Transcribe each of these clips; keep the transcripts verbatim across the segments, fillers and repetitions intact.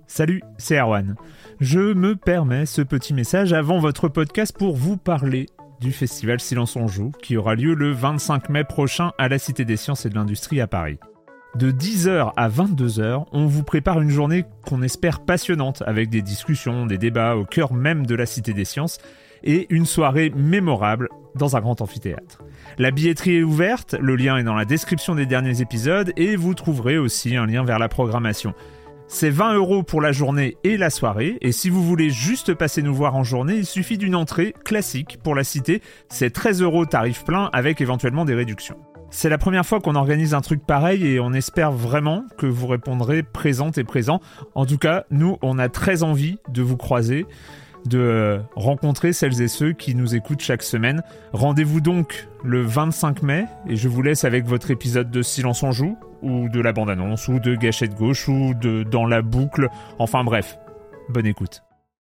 Salut, c'est Erwan. Je me permets ce petit message avant votre podcast pour vous parler du festival Silence on joue qui aura lieu le vingt-cinq mai prochain à la Cité des Sciences et de l'Industrie à Paris. De dix heures à vingt-deux heures, on vous prépare une journée qu'on espère passionnante avec des discussions, des débats au cœur même de la Cité des Sciences et une soirée mémorable dans un grand amphithéâtre. La billetterie est ouverte, le lien est dans la description des derniers épisodes et vous trouverez aussi un lien vers la programmation. C'est vingt euros pour la journée et la soirée, et si vous voulez juste passer nous voir en journée, il suffit d'une entrée classique pour la cité, c'est treize euros tarif plein avec éventuellement des réductions. C'est la première fois qu'on organise un truc pareil et on espère vraiment que vous répondrez présente et présent. En tout cas, nous, on a très envie de vous croiser, de rencontrer celles et ceux qui nous écoutent chaque semaine. Rendez-vous donc le vingt-cinq mai et je vous laisse avec votre épisode de Silence on joue, ou de la bande-annonce, ou de Gâchette Gauche, ou de Dans la boucle, enfin bref, bonne écoute.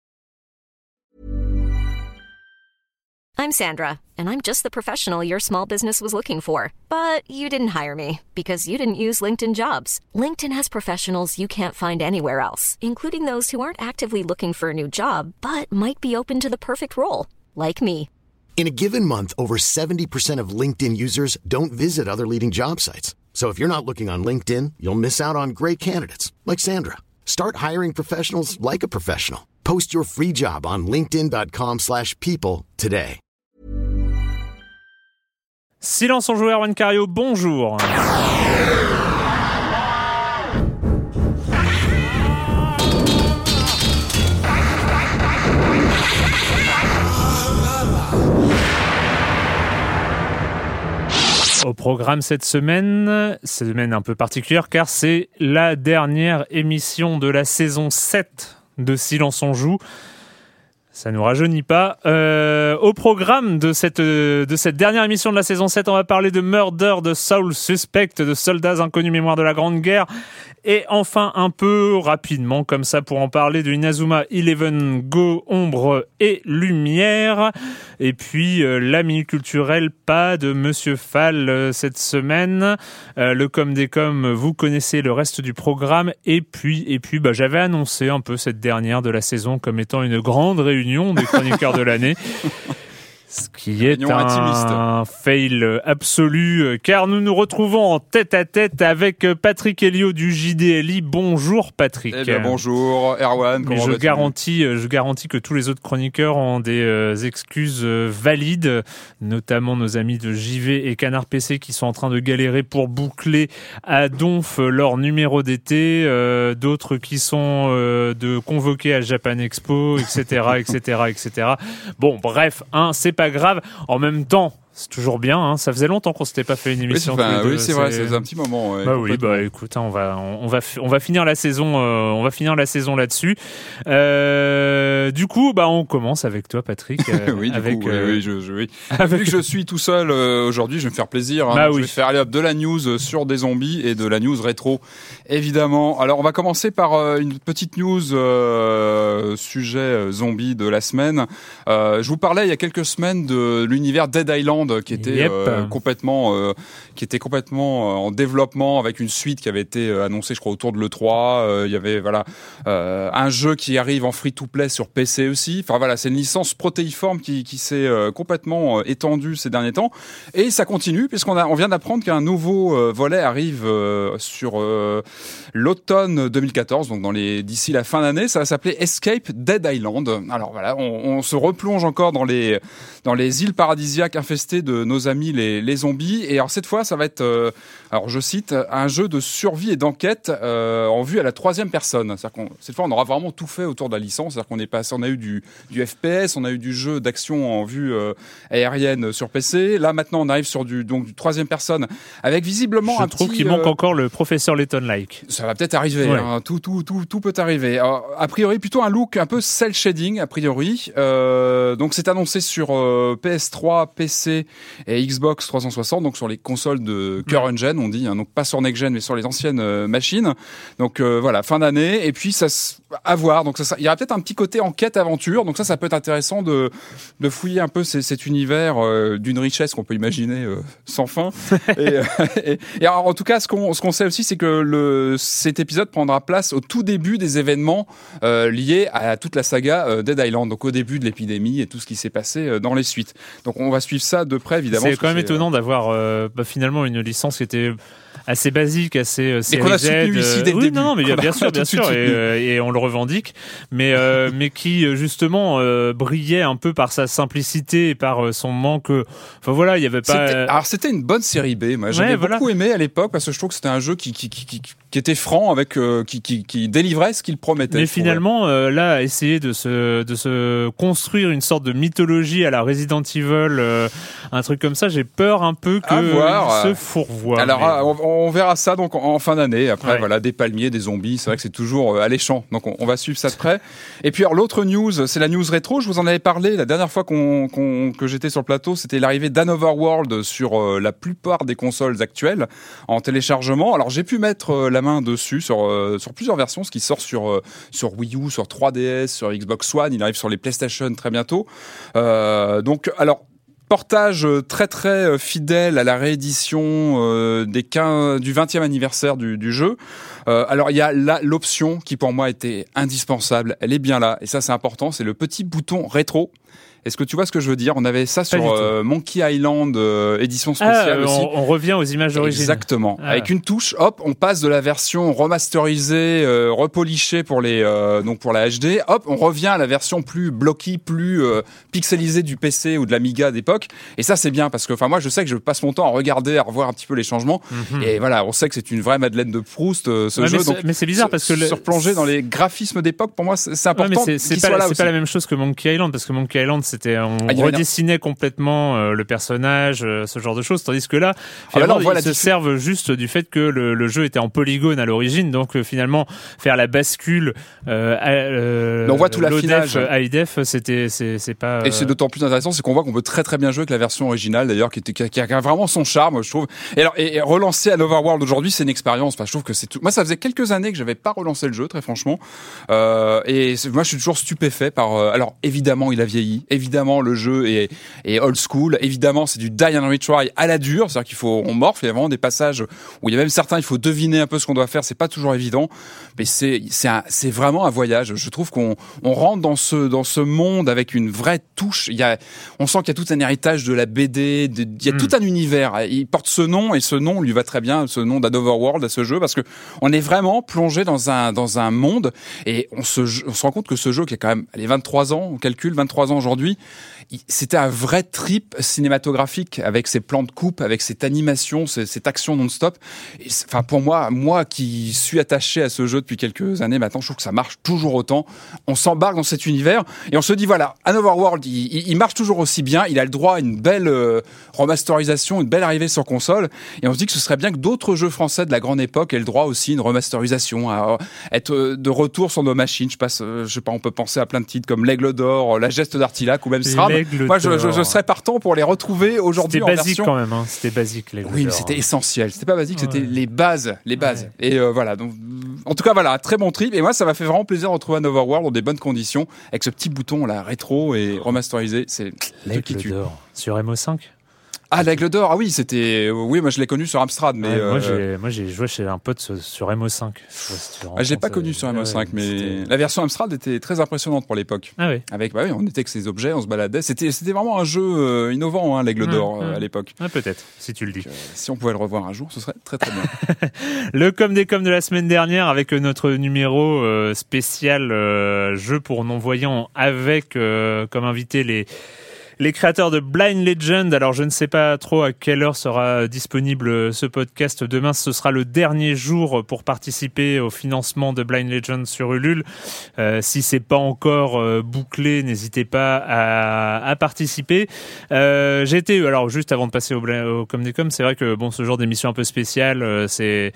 I'm Sandra, and I'm just the professional your small business was looking for. But you didn't hire me, because you didn't use LinkedIn Jobs. LinkedIn has professionals you can't find anywhere else, including those who aren't actively looking for a new job, but might be open to the perfect role, like me. In a given month, over seventy percent of LinkedIn users don't visit other leading job sites. So if you're not looking on LinkedIn, you'll miss out on great candidates like Sandra. Start hiring professionals like a professional. Post your free job on linkedin.com slash people today. Silence on joue, Erwan Cario, bonjour. Au programme cette semaine, semaine un peu particulière car c'est la dernière émission de la saison sept de Silence on joue. Ça nous rajeunit pas. Euh, au programme de cette, de cette dernière émission de la saison sept, on va parler de Murder, de Soul Suspect, de Soldats inconnus mémoire de la Grande Guerre. Et enfin, un peu rapidement, comme ça, pour en parler de Inazuma Eleven Go, Ombre et Lumière. Et puis, euh, la minute culturelle, pas de Monsieur Fall euh, cette semaine. Euh, le com des coms, vous connaissez le reste du programme. Et puis, et puis, bah, j'avais annoncé un peu cette dernière de la saison comme étant une grande réunion des chroniqueurs de l'année. Ce qui est un fail absolu, car nous nous retrouvons en tête-à-tête avec Patrick Helio du J D L I. Bonjour Patrick. Eh bien, bonjour Erwan, comment je vas-tu ? garantis, je garantis que tous les autres chroniqueurs ont des euh, excuses valides, notamment nos amis de J V et Canard P C qui sont en train de galérer pour boucler à donf leur numéro d'été, euh, d'autres qui sont euh, de convoqués à Japan Expo, et cetera, et cetera, et cetera. Bon, bref, hein, c'est pas grave. En même temps, c'est toujours bien, hein. Ça faisait longtemps qu'on s'était pas fait une émission. Oui, c'est, tous les oui, deux. c'est vrai, c'est un petit moment. Ouais, bah oui, bah écoute, hein, on va, on va, on va finir la saison, euh, on va finir la saison là-dessus. Euh, du coup, bah on commence avec toi, Patrick. Euh, oui, du avec, coup, euh, oui, oui, je, je, oui. Avec... Vu que je suis tout seul euh, aujourd'hui, je vais me faire plaisir. Hein. Bah je oui. vais faire aller hop, de la news sur des zombies et de la news rétro, évidemment. Alors, on va commencer par euh, une petite news euh, sujet euh, zombie de la semaine. Euh, je vous parlais il y a quelques semaines de l'univers Dead Island qui était Yep. euh, complètement, euh, qui était complètement euh, en développement avec une suite qui avait été euh, annoncée, je crois, autour de l'E trois. Euh, il y avait voilà euh, un jeu qui arrive en free-to-play sur P C aussi. Enfin voilà, c'est une licence protéiforme qui, qui s'est euh, complètement euh, étendue ces derniers temps et ça continue puisqu'on a, on vient d'apprendre qu'un nouveau euh, volet arrive euh, sur euh, l'automne deux mille quatorze, donc dans les d'ici la fin d'année. Ça va s'appeler Escape Dead Island. Alors voilà, on, on se replonge encore dans les dans les îles paradisiaques infestées de nos amis les, les zombies. Et alors cette fois, ça va être, euh, alors je cite, un jeu de survie et d'enquête euh, en vue à la troisième personne. C'est-à-dire qu'on, cette fois, on aura vraiment tout fait autour de la licence. C'est-à-dire qu'on est passé, on a eu du, du F P S, on a eu du jeu d'action en vue euh, aérienne sur P C. Là, maintenant, on arrive sur du, donc, du troisième personne avec visiblement je un trouve petit, qu'il manque euh, encore le professeur Layton-like. Ça va peut-être arriver. Ouais. Hein. Tout, tout, tout, tout peut arriver. Alors, a priori, plutôt un look un peu cel shading, a priori. Euh, donc, c'est annoncé sur euh, P S trois, P C P et Xbox trois cent soixante, donc sur les consoles de current gen, on dit, hein, donc pas sur next gen mais sur les anciennes euh, machines. Donc euh, voilà, fin d'année, et puis ça à voir. Donc ça, ça, il y aura peut-être un petit côté enquête aventure. Donc ça, ça peut être intéressant de de fouiller un peu ces, cet univers euh, d'une richesse qu'on peut imaginer euh, sans fin. et, euh, et, et alors, en tout cas, ce qu'on ce qu'on sait aussi, c'est que le cet épisode prendra place au tout début des événements euh, liés à toute la saga euh, Dead Island. Donc au début de l'épidémie et tout ce qui s'est passé euh, dans les suites. Donc on va suivre ça de près, évidemment. C'est quand même c'est, étonnant euh... d'avoir euh, bah, finalement une licence qui était assez basique, assez euh, série et qu'on a Z, soutenu ici dès le oui, début. Non, non, mais bien, bien sûr, bien sûr, et, euh, et on le revendique, mais euh, mais qui justement euh, brillait un peu par sa simplicité et par euh, son manque. Euh, enfin voilà, il y avait pas. C'était, alors c'était une bonne série B. Moi, j'avais ouais, voilà. beaucoup aimé à l'époque parce que je trouve que c'était un jeu qui qui qui qui, qui était franc, avec euh, qui qui qui délivrait ce qu'il promettait. Mais finalement, euh, là, essayer de se de se construire une sorte de mythologie à la Resident Evil, euh, un truc comme ça, j'ai peur un peu que il se fourvoie. Alors mais... on, on verra ça donc en fin d'année. Après, ouais. voilà, des palmiers, des zombies. C'est vrai que c'est toujours alléchant. Donc, on, on va suivre ça de près. Et puis, alors, l'autre news, c'est la news rétro. Je vous en avais parlé la dernière fois qu'on, qu'on, que j'étais sur le plateau. C'était l'arrivée d'Anotherworld sur euh, la plupart des consoles actuelles en téléchargement. Alors, j'ai pu mettre euh, la main dessus sur, euh, sur plusieurs versions, ce qui sort sur, euh, sur Wii U, sur trois D S, sur Xbox One. Il arrive sur les PlayStation très bientôt. Euh, donc, alors, portage très très fidèle à la réédition euh, des quinze, du vingtième anniversaire du, du jeu. Euh, alors il y a là l'option qui pour moi était indispensable, elle est bien là, et ça c'est important, c'est le petit bouton rétro. Est-ce que tu vois ce que je veux dire ? On avait ça sur euh, Monkey Island euh, édition spéciale ah, aussi. On, on revient aux images d'origine. Exactement. Ah. Avec une touche, hop, on passe de la version remasterisée, euh, repolishée pour les euh, donc pour la H D. Hop, on revient à la version plus blocky, plus euh, pixelisée du P C ou de l'Amiga d'époque. Et ça c'est bien parce que, enfin moi je sais que je passe mon temps à regarder, à revoir un petit peu les changements. Mm-hmm. Et voilà, on sait que c'est une vraie Madeleine de Proust euh, ce ouais, jeu. Mais, donc, c'est, mais c'est bizarre parce que se, le... se replonger dans les graphismes d'époque, pour moi c'est, c'est important. Ouais, mais c'est, c'est pas, soit là c'est aussi. pas la même chose que Monkey Island parce que Monkey Island c'était on ah, redessinait complètement euh, le personnage, euh, ce genre de choses, tandis que là, finalement, ah bah là, ils se diffu- servent juste du fait que le, le jeu était en polygone à l'origine, donc euh, finalement faire la bascule euh, à, euh, on voit tout l'affinage à high def, c'était c'est c'est pas. Euh... Et c'est d'autant plus intéressant, c'est qu'on voit qu'on peut très très bien jouer avec la version originale d'ailleurs, qui, était, qui, a, qui a vraiment son charme, je trouve. Et alors, et, et relancer Anotherworld aujourd'hui, c'est une expérience. Enfin, je trouve que c'est tout. Moi, ça faisait quelques années que j'avais pas relancé le jeu, très franchement. Euh, et moi, je suis toujours stupéfait par. Euh, alors, évidemment, il a vieilli. Évidemment, le jeu est et old school. Évidemment, c'est du die and retry à la dure, c'est-à-dire qu'il faut on morfle. Il y a vraiment des passages où il y a même certains, il faut deviner un peu ce qu'on doit faire. C'est pas toujours évident, mais c'est c'est un, c'est vraiment un voyage. Je trouve qu'on on rentre dans ce dans ce monde avec une vraie touche. Il y a, on sent qu'il y a tout un héritage de la B D. De, il y a mm. tout un univers. Il porte ce nom et ce nom lui va très bien. Ce nom d'Anotherworld à ce jeu parce que on est vraiment plongé dans un dans un monde et on se on se rend compte que ce jeu qui a quand même les vingt-trois ans, on calcule vingt-trois ans aujourd'hui. C'était un vrai trip cinématographique avec ses plans de coupe, avec cette animation, cette action non-stop. Et enfin, pour moi, moi qui suis attaché à ce jeu depuis quelques années maintenant, je trouve que ça marche toujours autant. On s'embarque dans cet univers et on se dit voilà, Anotherworld, il, il marche toujours aussi bien. Il a le droit à une belle euh, remasterisation, une belle arrivée sur console. Et on se dit que ce serait bien que d'autres jeux français de la grande époque aient le droit aussi à une remasterisation, à être de retour sur nos machines. Je passe, je sais pas, on peut penser à plein de titres comme l'Aigle d'Or, La Geste d'Artilac ou même SRAM. Moi, je, je, je serais partant pour les retrouver aujourd'hui c'était en basique version. Quand même, hein. C'était basique les. Oui, mais d'or, c'était hein. essentiel. C'était pas basique, ouais. C'était les bases, les bases. Ouais. Et euh, voilà. Donc, en tout cas, voilà, très bon trip. Et moi, ça m'a fait vraiment plaisir de retrouver Anotherworld dans des bonnes conditions, avec ce petit bouton là, rétro et remasterisé. C'est le qui tue. D'or sur M O cinq. Ah, l'Aigle d'Or, ah oui, c'était. Oui, moi je l'ai connu sur Amstrad, mais. Ouais, euh... moi, j'ai, moi j'ai joué chez un pote sur, sur M O cinq. Je, si ah, je l'ai pas connu sur M O cinq, ouais, mais c'était... la version Amstrad était très impressionnante pour l'époque. Ah oui. Avec, bah oui, on était avec ces objets, on se baladait. C'était, c'était vraiment un jeu euh, innovant, hein, l'Aigle d'Or ouais, euh, ouais. à l'époque. Ah, peut-être, si tu le dis. Donc, euh, si on pouvait le revoir un jour, ce serait très très bien. Le com des coms de la semaine dernière avec notre numéro euh, spécial euh, jeu pour non-voyants avec euh, comme invité les. Les créateurs de Blind Legend. Alors, je ne sais pas trop à quelle heure sera disponible ce podcast. Demain, ce sera le dernier jour pour participer au financement de Blind Legend sur Ulule. Euh, si c'est pas encore euh, bouclé, n'hésitez pas à, à participer. Euh, j'ai été, alors juste avant de passer au, au com des coms, c'est vrai que bon, ce genre d'émission un peu spéciale, euh, c'est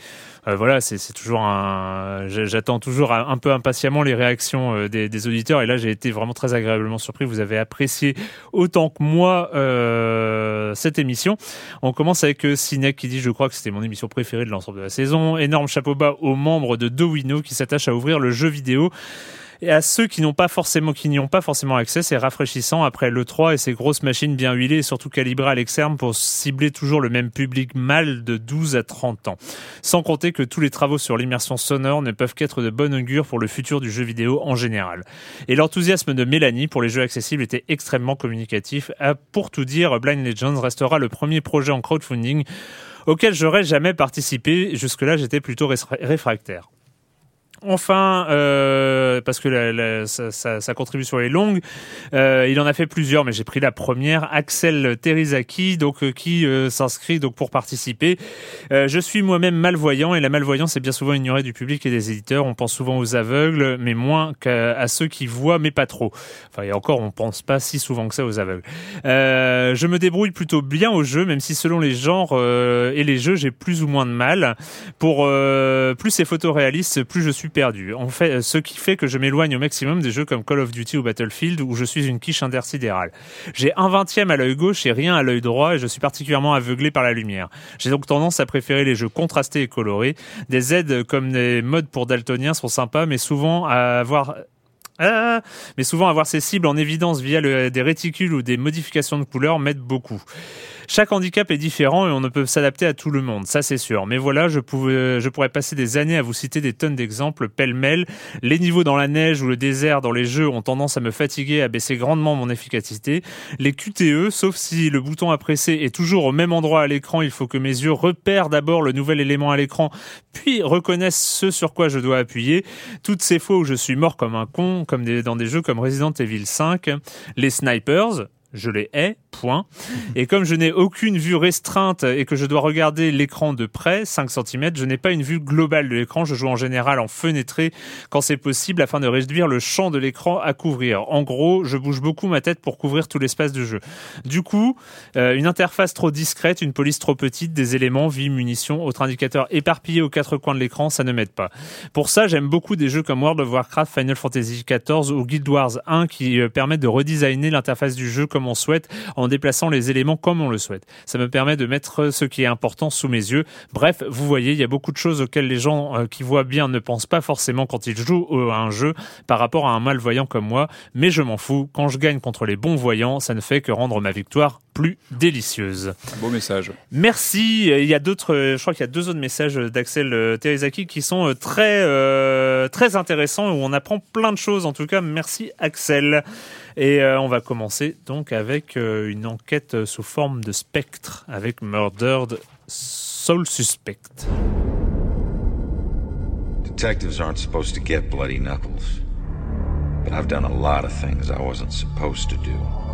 Euh, voilà, c'est, c'est toujours un. J'attends toujours un peu impatiemment les réactions des, des auditeurs. Et là, j'ai été vraiment très agréablement surpris. Vous avez apprécié autant que moi euh, cette émission. On commence avec Sinek qui dit, je crois que c'était mon émission préférée de l'ensemble de la saison. Énorme chapeau bas aux membres de Dowino qui s'attachent à ouvrir le jeu vidéo. Et à ceux qui n'ont pas forcément, qui n'y ont pas forcément accès, c'est rafraîchissant après l'E trois et ses grosses machines bien huilées et surtout calibrées à l'externe pour cibler toujours le même public mâle de douze à trente ans. Sans compter que tous les travaux sur l'immersion sonore ne peuvent qu'être de bon augure pour le futur du jeu vidéo en général. Et l'enthousiasme de Mélanie pour les jeux accessibles était extrêmement communicatif. Pour tout dire, Blind Legends restera le premier projet en crowdfunding auquel j'aurais jamais participé. Jusque-là, j'étais plutôt réfractaire. Enfin, euh, parce que la, la, sa, sa, sa contribution est longue, euh, il en a fait plusieurs, mais j'ai pris la première. Axel Terizaki, donc euh, qui euh, s'inscrit donc pour participer. Euh, je suis moi-même malvoyant et la malvoyance est bien souvent ignorée du public et des éditeurs. On pense souvent aux aveugles, mais moins qu'à à ceux qui voient, mais pas trop. Enfin, et encore, on pense pas si souvent que ça aux aveugles. Euh, je me débrouille plutôt bien au jeu, même si selon les genres euh, et les jeux, j'ai plus ou moins de mal. Pour euh, plus c'est photoréaliste, plus je suis perdu. En fait, ce qui fait que je m'éloigne au maximum des jeux comme Call of Duty ou Battlefield où je suis une quiche intersidérale. J'ai un vingtième à l'œil gauche et rien à l'œil droit et je suis particulièrement aveuglé par la lumière. J'ai donc tendance à préférer les jeux contrastés et colorés. Des aides comme des modes pour daltoniens sont sympas, mais souvent à avoir... Ah, mais souvent avoir ces cibles en évidence via le, des réticules ou des modifications de couleurs m'aide beaucoup. Chaque handicap est différent et on ne peut s'adapter à tout le monde, ça c'est sûr. Mais voilà, je, pouvais, je pourrais passer des années à vous citer des tonnes d'exemples pêle-mêle. Les niveaux dans la neige ou le désert dans les jeux ont tendance à me fatiguer et à baisser grandement mon efficacité. Les Q T E, sauf si le bouton à presser est toujours au même endroit à l'écran, il faut que mes yeux repèrent d'abord le nouvel élément à l'écran, puis reconnaissent ce sur quoi je dois appuyer. Toutes ces fois où je suis mort comme un con, comme des, dans des jeux comme Resident Evil cinq, les snipers, je les hais, point. Et comme je n'ai aucune vue restreinte et que je dois regarder l'écran de près, cinq centimètres, je n'ai pas une vue globale de l'écran. Je joue en général en fenêtré quand c'est possible afin de réduire le champ de l'écran à couvrir. En gros, je bouge beaucoup ma tête pour couvrir tout l'espace de jeu. Du coup, euh, une interface trop discrète, une police trop petite, des éléments, vie, munitions, autres indicateurs éparpillés aux quatre coins de l'écran, ça ne m'aide pas. Pour ça, j'aime beaucoup des jeux comme World of Warcraft, Final Fantasy quatorze ou Guild Wars un qui euh, permettent de redesigner l'interface du jeu comme on souhaite, en déplaçant les éléments comme on le souhaite. Ça me permet de mettre ce qui est important sous mes yeux. Bref, vous voyez, il y a beaucoup de choses auxquelles les gens euh, qui voient bien ne pensent pas forcément quand ils jouent à un jeu par rapport à un malvoyant comme moi, mais je m'en fous. Quand je gagne contre les bons voyants, ça ne fait que rendre ma victoire plus délicieuse. Beau message. Merci. Il y a d'autres, je crois qu'il y a deux autres messages d'Axel Terizaki qui sont très, euh, très intéressants où on apprend plein de choses. En tout cas, merci Axel. Et euh, on va commencer donc avec euh, une enquête sous forme de spectre avec Murdered Soul Suspect. Detectives aren't supposed to get bloody knuckles, but I've done a lot of things I wasn't supposed to do.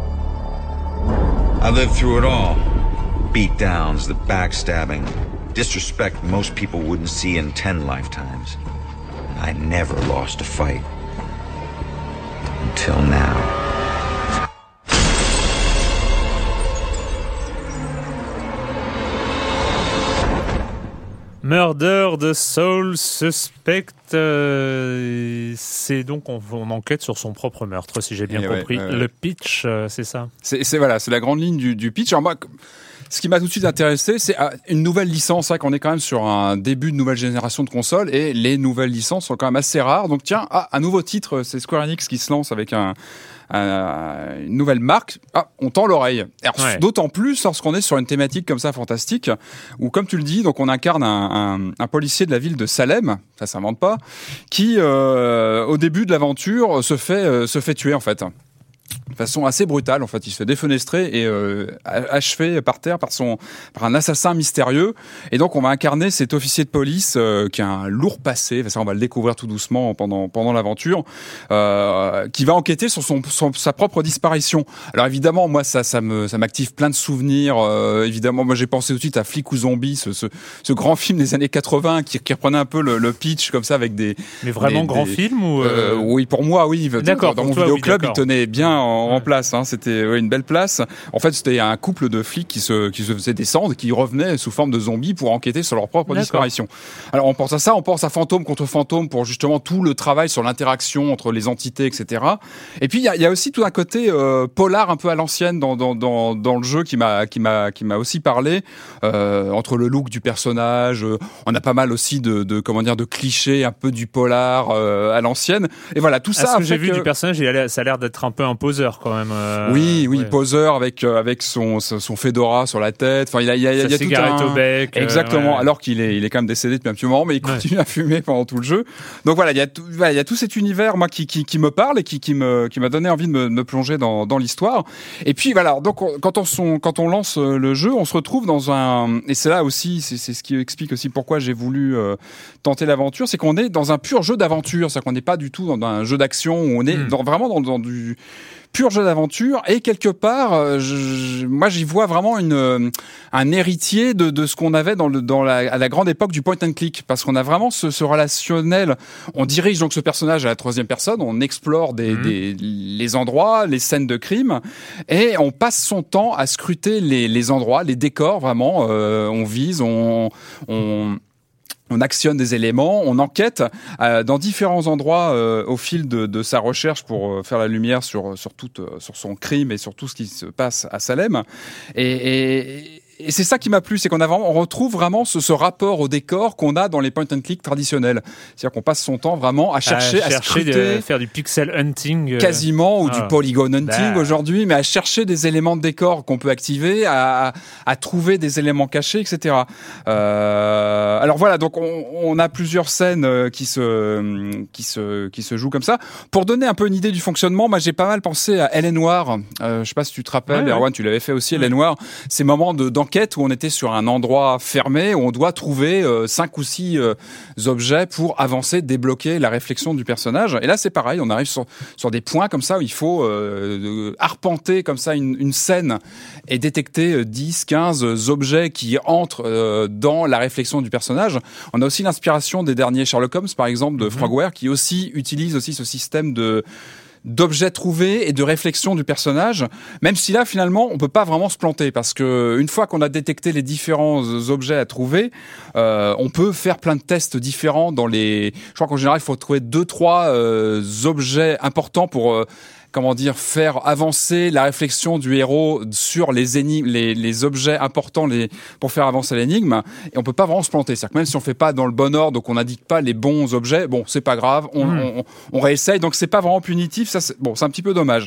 I lived through it all. Beatdowns, the backstabbing, disrespect most people wouldn't see in ten lifetimes. I never lost a fight. Until now. Murder de Soul Suspect, euh, c'est donc on, on enquête sur son propre meurtre, si j'ai bien Et compris. ouais, ouais. Le pitch, euh, c'est ça. C'est, c'est voilà, c'est la grande ligne du, du pitch. Alors moi, ce qui m'a tout de suite intéressé, c'est une nouvelle licence. C'est vrai qu'on est quand même sur un début de nouvelle génération de consoles et les nouvelles licences sont quand même assez rares. Donc tiens, ah, un nouveau titre, c'est Square Enix qui se lance avec un Euh, une nouvelle marque, ah, on tend l'oreille. Alors, ouais. D'autant plus lorsqu'on est sur une thématique comme ça fantastique, où comme tu le dis, donc on incarne un, un, un policier de la ville de Salem, ça s'invente pas, qui euh, au début de l'aventure se fait euh, se fait tuer en fait. De façon assez brutale, en fait, il se fait défenestrer et euh, achevé par terre par son par un assassin mystérieux. Et donc, on va incarner cet officier de police euh, qui a un lourd passé. Enfin, ça, on va le découvrir tout doucement pendant pendant l'aventure, euh, qui va enquêter sur son, son sa propre disparition. Alors évidemment, moi, ça ça me ça m'active plein de souvenirs. Euh, évidemment, moi, j'ai pensé tout de suite à Flic ou Zombie, ce ce, ce grand film des années quatre-vingts qui, qui reprenait un peu le, le pitch comme ça avec des. Mais vraiment des, grand des, film ou euh... Euh, oui, pour moi, oui. D'accord. Dans mon toi, vidéoclub, oui, il tenait bien en en, ouais. en place. Hein. C'était ouais, une belle place. En fait, c'était un couple de flics qui se qui se faisaient descendre, qui revenaient sous forme de zombies pour enquêter sur leur propre D'accord. disparition. Alors on pense à ça, on pense à Fantôme contre Fantôme pour justement tout le travail sur l'interaction entre les entités, et cetera. Et puis il y a, y a aussi tout un côté euh, polar un peu à l'ancienne dans dans dans dans le jeu qui m'a qui m'a qui m'a aussi parlé euh, entre le look du personnage. Euh, on a pas mal aussi de de comment dire de clichés un peu du polar euh, à l'ancienne. Et voilà tout ça. Ah, ce que j'ai fait vu que... du personnage, il a l'air, ça a l'air d'être un peu un poseur quand même. Euh, oui, oui, ouais. poseur avec euh, avec son son fedora sur la tête. Enfin, il a il y a, il y a, Sa il y a tout cigarette un... au bec. Exactement. Euh, ouais. Alors qu'il est il est quand même décédé depuis un petit moment, mais il continue ouais. à fumer pendant tout le jeu. Donc voilà, il y a tout voilà, il y a tout cet univers moi qui qui qui me parle et qui qui me qui m'a donné envie de me, de me plonger dans dans l'histoire. Et puis voilà, donc on, quand on son, quand on lance le jeu, on se retrouve dans un et c'est là aussi c'est c'est ce qui explique aussi pourquoi j'ai voulu euh, tenter l'aventure, c'est qu'on est dans un pur jeu d'aventure, c'est-à-dire qu'on n'est pas du tout dans un jeu d'action où on est mmh. dans, vraiment dans, dans du pur jeu d'aventure et quelque part je, je, moi j'y vois vraiment une un héritier de de ce qu'on avait dans le dans la à la grande époque du point and click, parce qu'on a vraiment ce, ce relationnel, on dirige donc ce personnage à la troisième personne, on explore des, mmh. des les endroits, les scènes de crime et on passe son temps à scruter les les endroits, les décors vraiment, euh, on vise, on on on actionne des éléments, on enquête euh, dans différents endroits euh, au fil de, de sa recherche pour euh, faire la lumière sur sur tout euh, sur son crime et sur tout ce qui se passe à Salem. Et, et Et c'est ça qui m'a plu, c'est qu'on a vraiment, on retrouve vraiment ce, ce rapport au décor qu'on a dans les point and click traditionnels. C'est-à-dire qu'on passe son temps vraiment à chercher, à, à, chercher scruter, de faire du pixel hunting, euh... quasiment, ou ah. du polygon hunting bah. aujourd'hui, mais à chercher des éléments de décor qu'on peut activer, à, à, à trouver des éléments cachés, et cetera. Euh, alors voilà, donc on, on a plusieurs scènes qui se, qui se, qui se jouent comme ça. Pour donner un peu une idée du fonctionnement, moi j'ai pas mal pensé à Elle est Noire. Euh, je sais pas si tu te rappelles, ouais, Erwan, ouais. tu l'avais fait aussi, ouais. Elle est Noire. Ces moments de d'enquête où on était sur un endroit fermé, où on doit trouver euh, cinq ou six euh, objets pour avancer, débloquer la réflexion du personnage. Et là, c'est pareil, on arrive sur, sur des points comme ça où il faut euh, arpenter comme ça une, une scène et détecter dix, quinze objets qui entrent euh, dans la réflexion du personnage. On a aussi l'inspiration des derniers Sherlock Holmes, par exemple, de mm-hmm. Frogware, qui aussi utilise aussi ce système de d'objets trouvés et de réflexion du personnage, même si là finalement on peut pas vraiment se planter, parce que une fois qu'on a détecté les différents objets à trouver, euh, on peut faire plein de tests différents dans les. Je crois qu'en général il faut trouver deux trois euh, objets importants pour euh, comment dire, faire avancer la réflexion du héros sur les énigmes, les, les objets importants, les, pour faire avancer l'énigme. Et on peut pas vraiment se planter. C'est-à-dire que même si on fait pas dans le bon ordre, donc on n'indique pas les bons objets, bon, c'est pas grave, on, mmh. on, on réessaye. Donc c'est pas vraiment punitif. Ça, c'est, bon, c'est un petit peu dommage.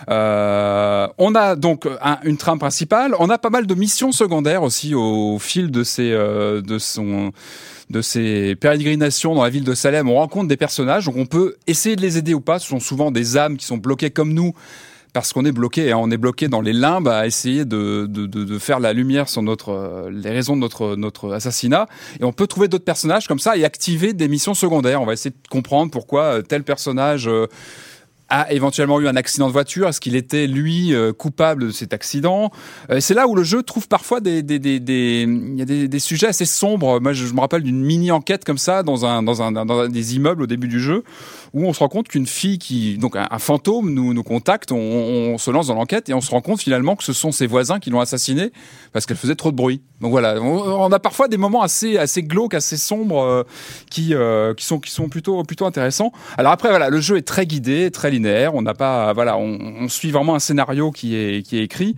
Euh, on a donc un, une trame principale. On a pas mal de missions secondaires aussi au, au fil de ces, euh, de son, de ces pérégrinations dans la ville de Salem. On rencontre des personnages, donc on peut essayer de les aider ou pas. Ce sont souvent des âmes qui sont bloquées comme nous, parce qu'on est bloqué, hein, on est bloqué dans les limbes à essayer de, de, de, de faire la lumière sur notre, euh, les raisons de notre, notre assassinat. Et on peut trouver d'autres personnages comme ça et activer des missions secondaires. On va essayer de comprendre pourquoi tel personnage euh, a éventuellement eu un accident de voiture. Est-ce qu'il était, lui, euh, coupable de cet accident? euh, C'est là où le jeu trouve parfois des... des, des, des il y a des, des sujets assez sombres. Moi, je, je me rappelle d'une mini-enquête comme ça dans, un, dans, un, dans un, des immeubles au début du jeu, où on se rend compte qu'une fille qui... Donc, un, un fantôme nous, nous contacte, on, on se lance dans l'enquête et on se rend compte finalement que ce sont ses voisins qui l'ont assassinée parce qu'elle faisait trop de bruit. Donc voilà, on, on a parfois des moments assez, assez glauques, assez sombres, euh, qui, euh, qui, sont, qui sont plutôt, plutôt intéressants. Alors après, voilà, le jeu est très guidé, très linéaire. On n'a pas, voilà, on, on suit vraiment un scénario qui est, qui est écrit.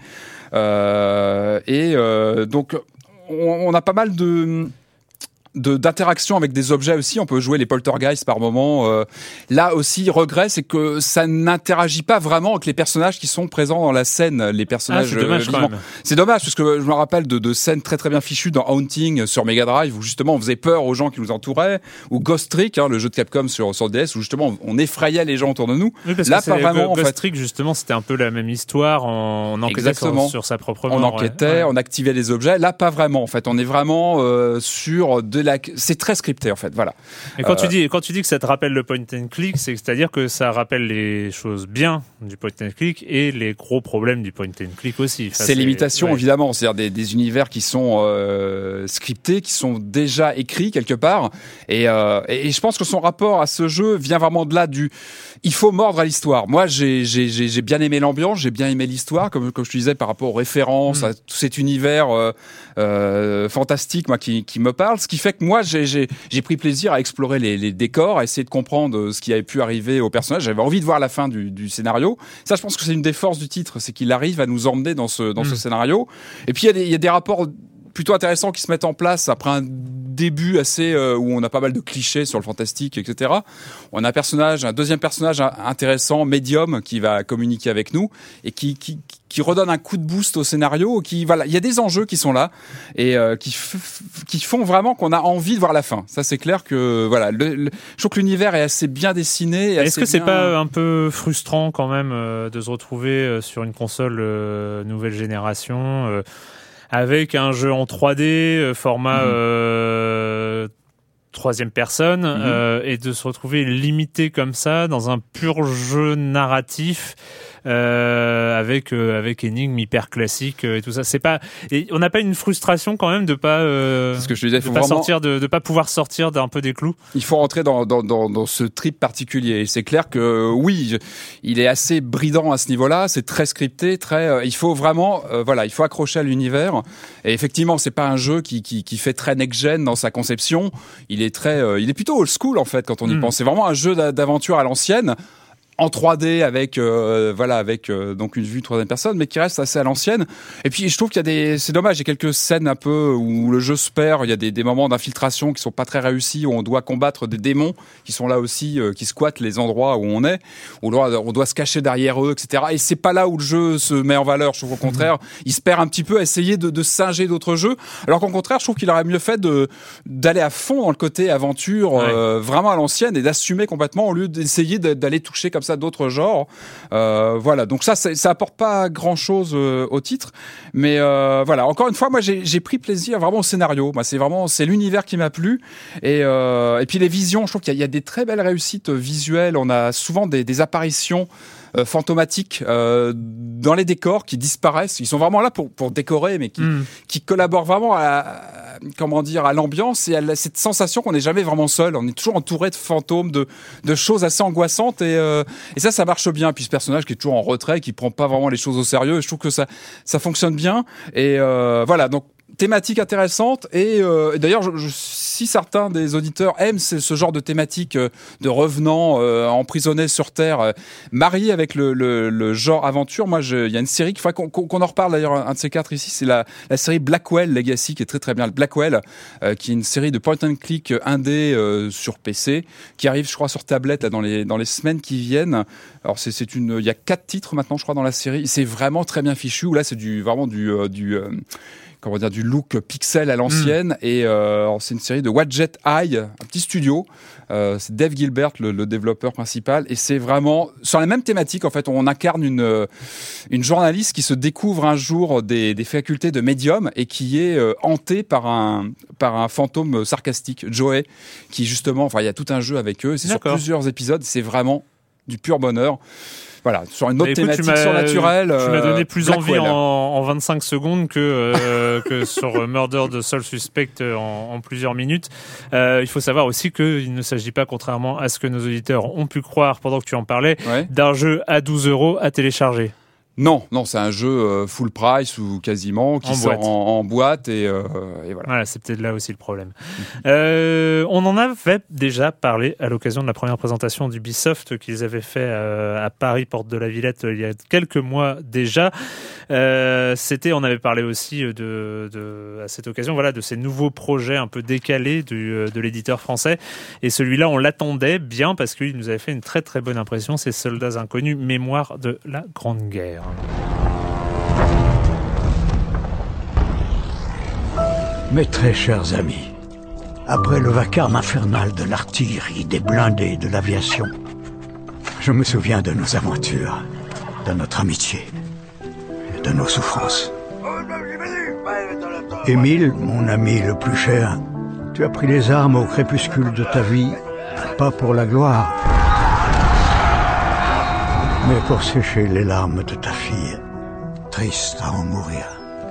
Euh, et euh, donc, on, on a pas mal de... De, d'interaction avec des objets aussi. On peut jouer les poltergeists par moment. Euh, là aussi, regret, c'est que ça n'interagit pas vraiment avec les personnages qui sont présents dans la scène. Les personnages. Ah, c'est dommage euh, quand même. C'est dommage parce que je me rappelle de, de scènes très très bien fichues dans Haunting sur Mega Drive où justement on faisait peur aux gens qui nous entouraient, ou Ghost Trick, hein, le jeu de Capcom sur sur le D S où justement on effrayait les gens autour de nous. Oui, parce là, que pas vraiment. Ghost en fait. Trick, justement, c'était un peu la même histoire. On enquêtait sur, sur sa propre mort. On enquêtait, ouais. on activait les objets. Là, pas vraiment. En fait, on est vraiment euh, sur de, de la, c'est très scripté en fait, voilà. Et quand euh, tu dis, quand tu dis que ça te rappelle le point and click, c'est c'est-à-dire que ça rappelle les choses bien du point and click et les gros problèmes du point and click aussi. Enfin, c'est limitations ouais. évidemment, c'est-à-dire des, des univers qui sont euh, scriptés, qui sont déjà écrits quelque part, et, euh, et, et je pense que son rapport à ce jeu vient vraiment de là du, il faut mordre à l'histoire. Moi, j'ai, j'ai, j'ai, j'ai bien aimé l'ambiance, j'ai bien aimé l'histoire, comme, comme je te disais par rapport aux références, mmh. à tout cet univers euh, euh, fantastique, moi qui, qui me parle, ce qui fait que moi j'ai, j'ai, j'ai pris plaisir à explorer les, les décors, à essayer de comprendre ce qui avait pu arriver au personnage. J'avais envie de voir la fin du, du scénario. Ça, je pense que c'est une des forces du titre, c'est qu'il arrive à nous emmener dans ce dans mmh. ce scénario. Et puis il y a des il y a des rapports plutôt intéressants qui se mettent en place après un début assez euh, où on a pas mal de clichés sur le fantastique, et cetera. On a un personnage, un deuxième personnage intéressant, médium, qui va communiquer avec nous et qui qui qui redonne un coup de boost au scénario. Qui voilà, il y a des enjeux qui sont là et euh, qui f- qui font vraiment qu'on a envie de voir la fin. Ça, c'est clair que voilà, le, le, je trouve que l'univers est assez bien dessiné. Et Est-ce assez que c'est bien... pas un peu frustrant quand même euh, de se retrouver euh, sur une console euh, nouvelle génération euh, avec un jeu en trois D, euh, format mmh. euh, troisième personne, mmh. euh, et de se retrouver limité comme ça dans un pur jeu narratif euh, avec euh, avec énigmes hyper classiques euh, et tout ça. C'est pas, et on n'a pas une frustration quand même de pas euh, c'est ce que je te disais, de faut pas vraiment... sortir de de pas pouvoir sortir d'un peu des clous. Il faut rentrer dans dans dans, dans ce trip particulier. Et c'est clair que oui, il est assez bridant à ce niveau-là. C'est très scripté, très. Euh, il faut vraiment, euh, voilà, il faut accrocher à l'univers. Et effectivement, c'est pas un jeu qui qui qui fait très next-gen dans sa conception. Il est très, euh, il est plutôt old school en fait quand on y mmh. pense. C'est vraiment un jeu d'aventure à l'ancienne. En trois D avec euh, voilà avec euh, donc une vue troisième personne, mais qui reste assez à l'ancienne. Et puis je trouve qu'il y a des, c'est dommage, il y a quelques scènes un peu où le jeu se perd. Il y a des, des moments d'infiltration qui sont pas très réussis, où on doit combattre des démons qui sont là aussi, euh, qui squattent les endroits où on est, où on doit, on doit se cacher derrière eux, et cetera. Et c'est pas là où le jeu se met en valeur. Je trouve au contraire, il se perd un petit peu à essayer de, de singer d'autres jeux. Alors qu'au contraire, je trouve qu'il aurait mieux fait de d'aller à fond dans le côté aventure, ouais. euh, vraiment à l'ancienne, et d'assumer complètement au lieu d'essayer d'aller toucher comme ça d'autres genres. Euh, voilà, donc ça, ça apporte pas grand-chose euh, au titre, mais euh, voilà. Encore une fois, moi, j'ai, j'ai pris plaisir vraiment au scénario. Moi, c'est vraiment, c'est l'univers qui m'a plu, et euh, et puis les visions. Je trouve qu'il y a, il y a des très belles réussites visuelles. On a souvent des, des apparitions Euh, fantomatiques euh, dans les décors qui disparaissent. Ils sont vraiment là pour pour décorer, mais qui mmh. qui collaborent vraiment à, à comment dire à l'ambiance et à la, cette sensation qu'on n'est jamais vraiment seul. On est toujours entouré de fantômes, de de choses assez angoissantes, et euh, et ça ça marche bien. Puis ce personnage qui est toujours en retrait, qui prend pas vraiment les choses au sérieux, je trouve que ça ça fonctionne bien. Et euh, voilà, donc thématique intéressante, et, euh, et d'ailleurs je, je, si certains des auditeurs aiment ce, ce genre de thématique euh, de revenants euh, emprisonnés sur Terre, euh, mariés avec le, le, le genre aventure, moi il y a une série qu'il faudrait qu'on, qu'on en reparle d'ailleurs, un de ces quatre ici, c'est la, la série Blackwell Legacy, qui est très très bien. Blackwell, euh, qui est une série de point and click indé euh, sur P C, qui arrive je crois sur tablette là, dans les dans les semaines qui viennent. Alors c'est c'est une, il y a quatre titres maintenant je crois dans la série, c'est vraiment très bien fichu. Là c'est du vraiment du euh, du euh, comment dire, du look pixel à l'ancienne. Mmh. Et euh, c'est une série de Wadjet Eye, un petit studio. Euh, c'est Dave Gilbert, le, le développeur principal. Et c'est vraiment sur la même thématique. En fait, on incarne une une journaliste qui se découvre un jour des, des facultés de médium et qui est euh, hantée par un par un fantôme sarcastique, Joey, qui justement, enfin, il y a tout un jeu avec eux. C'est D'accord. Sur plusieurs épisodes. C'est vraiment du pur bonheur. Voilà, sur une autre thématique surnaturelle. Tu m'as donné plus envie en, en vingt-cinq secondes que, euh, que sur Murder the Soul Suspect en, en plusieurs minutes. Euh, il faut savoir aussi qu'il ne s'agit pas, contrairement à ce que nos auditeurs ont pu croire pendant que tu en parlais, ouais. d'un jeu à douze euros à télécharger. Non, non, c'est un jeu euh, full price ou quasiment qui en sort boîte. En, en boîte et, euh, et voilà. Voilà, c'est peut-être là aussi le problème. euh, on en avait déjà parlé à l'occasion de la première présentation d'Ubisoft qu'ils avaient fait euh, à Paris, porte de la Villette, il y a quelques mois déjà. Euh, c'était, on avait parlé aussi de, de, à cette occasion, voilà, de ces nouveaux projets un peu décalés du, de l'éditeur français. Et celui-là, on l'attendait bien parce qu'il nous avait fait une très très bonne impression. C'est Soldats Inconnus, mémoire de la Grande Guerre. Mes très chers amis, après le vacarme infernal de l'artillerie, des blindés, de l'aviation, je me souviens de nos aventures, de notre amitié, et de nos souffrances. Émile, mon ami le plus cher, Tu as pris les armes au crépuscule de ta vie, pas pour la gloire, mais pour sécher les larmes de ta fille, triste à en mourir.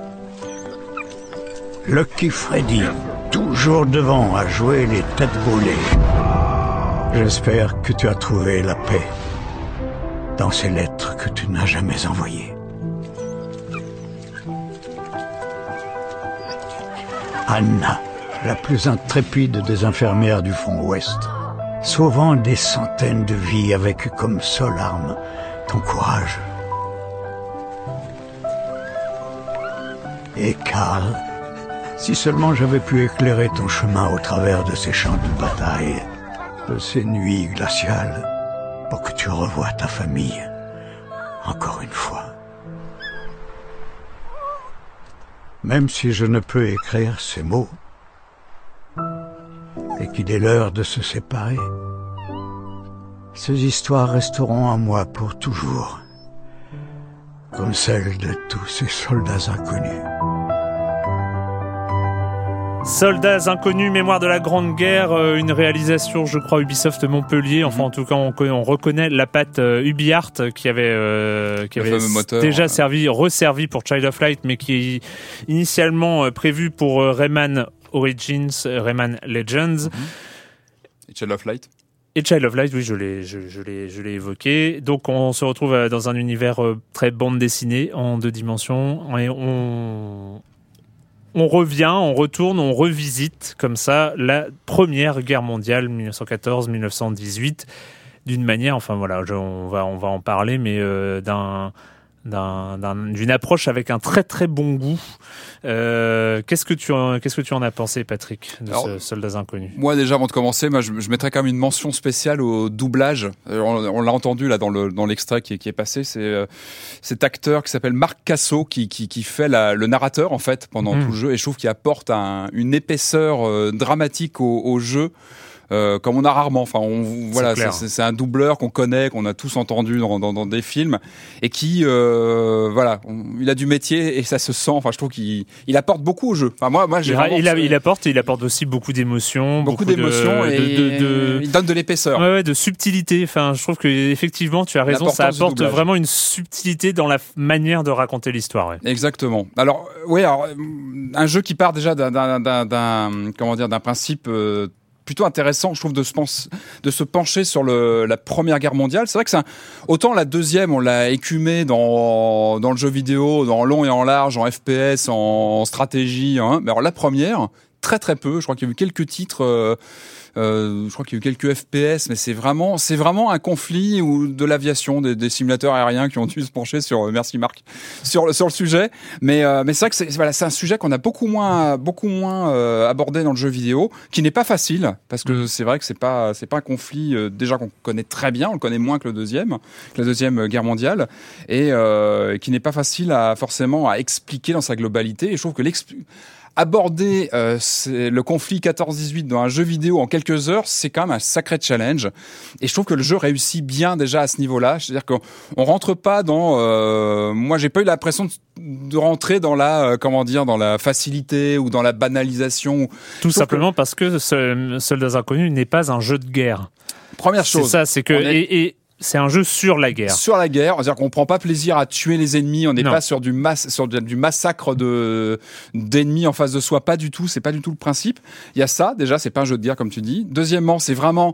Lucky Freddy, toujours devant à jouer les têtes brûlées. J'espère que tu as trouvé la paix dans ces lettres que tu n'as jamais envoyées. Anna, la plus intrépide des infirmières du front ouest, sauvant des centaines de vies avec comme seule arme ton courage. Et Carl, si seulement j'avais pu éclairer ton chemin au travers de ces champs de bataille, de ces nuits glaciales, pour que tu revoies ta famille, encore une fois. Même si je ne peux écrire ces mots, et qu'il est l'heure de se séparer, ces histoires resteront en moi pour toujours, comme celles de tous ces soldats inconnus. Soldats inconnus, mémoire de la Grande Guerre, euh, une réalisation, je crois, Ubisoft Montpellier. Enfin, en tout cas, on, on reconnaît la patte euh, UbiArt qui avait, euh, qui avait moteur, déjà ouais. servi, resservi pour Child of Light, mais qui est initialement euh, prévu pour euh, Rayman Origins, euh, Rayman Legends. Et Child of Light. Et Child of Light, oui, je l'ai, je, je l'ai, je l'ai évoqué. Donc, on se retrouve dans un univers euh, très bande dessinée en deux dimensions, et on On revient, on retourne, on revisite comme ça la Première Guerre mondiale, dix-neuf cent quatorze à dix-neuf cent dix-huit, d'une manière, enfin voilà, je, on va on va en parler, mais euh, d'un, d'un, d'un d'une approche avec un très très bon goût. Euh, qu'est-ce que tu en, qu'est-ce que tu en as pensé, Patrick, de Alors, ce Soldats Inconnus? Moi, déjà, avant de commencer, moi, je, je mettrais quand même une mention spéciale au doublage. On, on l'a entendu là dans le dans l'extrait qui est, qui est passé. C'est euh, cet acteur qui s'appelle Marc Cassot qui qui, qui fait la, le narrateur en fait pendant mmh. tout le jeu, et je trouve qu'il apporte un, une épaisseur euh, dramatique au, au jeu. Euh, comme on a rarement, enfin, on, voilà, c'est, c'est, c'est un doubleur qu'on connaît, qu'on a tous entendu dans, dans, dans des films, et qui, euh, voilà, on, il a du métier et ça se sent. Enfin, je trouve qu'il il apporte beaucoup au jeu. Enfin, moi, moi, j'ai il, vraiment, il, a, il apporte, il apporte aussi beaucoup d'émotions, beaucoup, beaucoup d'émotions, de, et de, de, de, il donne de l'épaisseur. Ouais, ouais, de subtilité. Enfin, je trouve que effectivement, tu as raison, ça apporte vraiment une subtilité dans la manière de raconter l'histoire. Ouais. Exactement. Alors, oui, alors, un jeu qui part déjà d'un, d'un, d'un, d'un comment dire, d'un principe. Euh, plutôt intéressant, je trouve, de se, pense, de se pencher sur le, la Première Guerre mondiale. C'est vrai que c'est un, autant la deuxième, on l'a écumé dans, dans le jeu vidéo, dans long et en large, en F P S, en, en stratégie. Hein. Mais alors la première, très très peu. Je crois qu'il y a eu quelques titres. Euh, Euh, je crois qu'il y a eu quelques F P S, mais c'est vraiment, c'est vraiment un conflit ou de l'aviation, des, des simulateurs aériens qui ont dû se pencher sur, euh, merci Marc, sur le sur le sujet. Mais euh, mais c'est vrai que c'est voilà, c'est un sujet qu'on a beaucoup moins beaucoup moins euh, abordé dans le jeu vidéo, qui n'est pas facile parce que c'est vrai que c'est pas c'est pas un conflit euh, déjà qu'on connaît très bien, on le connaît moins que le deuxième, que la deuxième guerre mondiale, et euh, qui n'est pas facile à forcément à expliquer dans sa globalité. Et je trouve que l'explication aborder euh, le conflit quatorze dix-huit dans un jeu vidéo en quelques heures, c'est quand même un sacré challenge. Et je trouve que le jeu réussit bien déjà à ce niveau-là. C'est-à-dire qu'on on rentre pas dans... Euh, moi, j'ai pas eu l'impression de, de rentrer dans la, euh, comment dire, dans la facilité ou dans la banalisation. Tout simplement que... parce que ce, Soldats Inconnus n'est pas un jeu de guerre. Première chose. C'est ça, c'est que... Est... Et, et... C'est un jeu sur la guerre. Sur la guerre, c'est-à-dire qu'on prend pas plaisir à tuer les ennemis, on n'est pas sur du mass, sur du massacre de d'ennemis en face de soi, pas du tout. C'est pas du tout le principe. Il y a ça déjà, c'est pas un jeu de guerre comme tu dis. Deuxièmement, c'est vraiment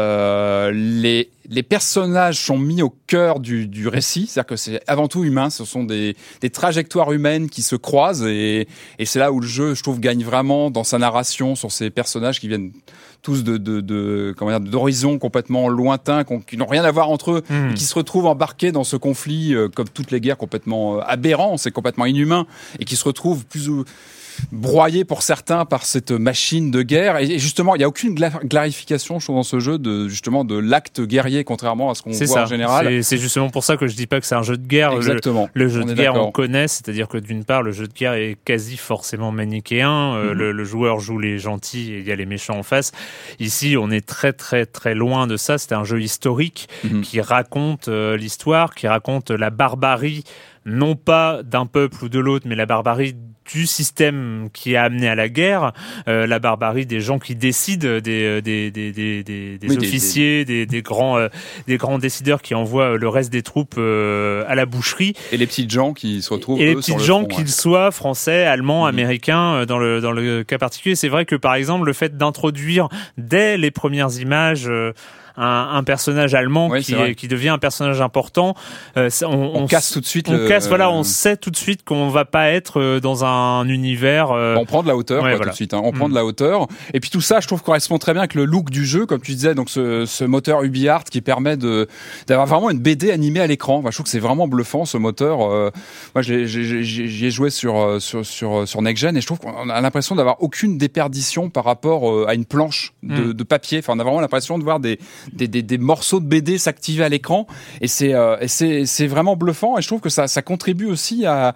euh, les les personnages sont mis au cœur du du récit, c'est-à-dire que c'est avant tout humain. Ce sont des des trajectoires humaines qui se croisent et et c'est là où le jeu, je trouve, gagne vraiment dans sa narration sur ces personnages qui viennent tous de, de, de, comment dire, d'horizons complètement lointains, qui n'ont rien à voir entre eux, mmh. et qui se retrouvent embarqués dans ce conflit, euh, comme toutes les guerres, complètement euh, aberrant, c'est complètement inhumain, et qui se retrouvent plus ou broyés pour certains par cette machine de guerre. Et justement, il n'y a aucune clarification, je trouve, dans ce jeu de justement de l'acte guerrier, contrairement à ce qu'on c'est voit ça. en général. C'est, c'est justement pour ça que je dis pas que c'est un jeu de guerre. Exactement. Le, le jeu on de guerre, d'accord. On connaît, c'est-à-dire que d'une part, le jeu de guerre est quasi forcément manichéen. Euh, mm-hmm. le, le joueur joue les gentils et il y a les méchants en face. Ici, on est très très très loin de ça. C'est un jeu historique mm-hmm. qui raconte euh, l'histoire, qui raconte la barbarie non pas d'un peuple ou de l'autre, mais la barbarie du système qui a amené à la guerre, euh, la barbarie des gens qui décident, des des des des des, des oui, officiers, des, des, des grands euh, des grands décideurs qui envoient le reste des troupes euh, à la boucherie. Et les petites gens qui se retrouvent. Et eux, les petites gens, qu'ils ouais. soient français, allemands, mmh. américains, dans le dans le cas particulier, c'est vrai que par exemple le fait d'introduire dès les premières images euh, Un, un personnage allemand oui, qui, qui devient un personnage important. Euh, on, on, on casse tout de suite. On le, casse, voilà, on sait tout de suite qu'on va pas être dans un univers. Euh... On prend de la hauteur, ouais, quoi, voilà. tout de suite. Hein. On mmh. prend de la hauteur. Et puis tout ça, je trouve, correspond très bien avec le look du jeu, comme tu disais. Donc ce, ce moteur UbiArt qui permet de d'avoir vraiment une B D animée à l'écran. Enfin, je trouve que c'est vraiment bluffant ce moteur. Euh, moi, j'ai, j'ai, j'ai, j'y ai joué sur sur sur sur Next Gen et je trouve qu'on a l'impression d'avoir aucune déperdition par rapport à une planche de, mmh. de papier. Enfin, on a vraiment l'impression de voir des des des, des morceaux de B D s'activer à l'écran et c'est euh, et c'est c'est vraiment bluffant et je trouve que ça ça contribue aussi à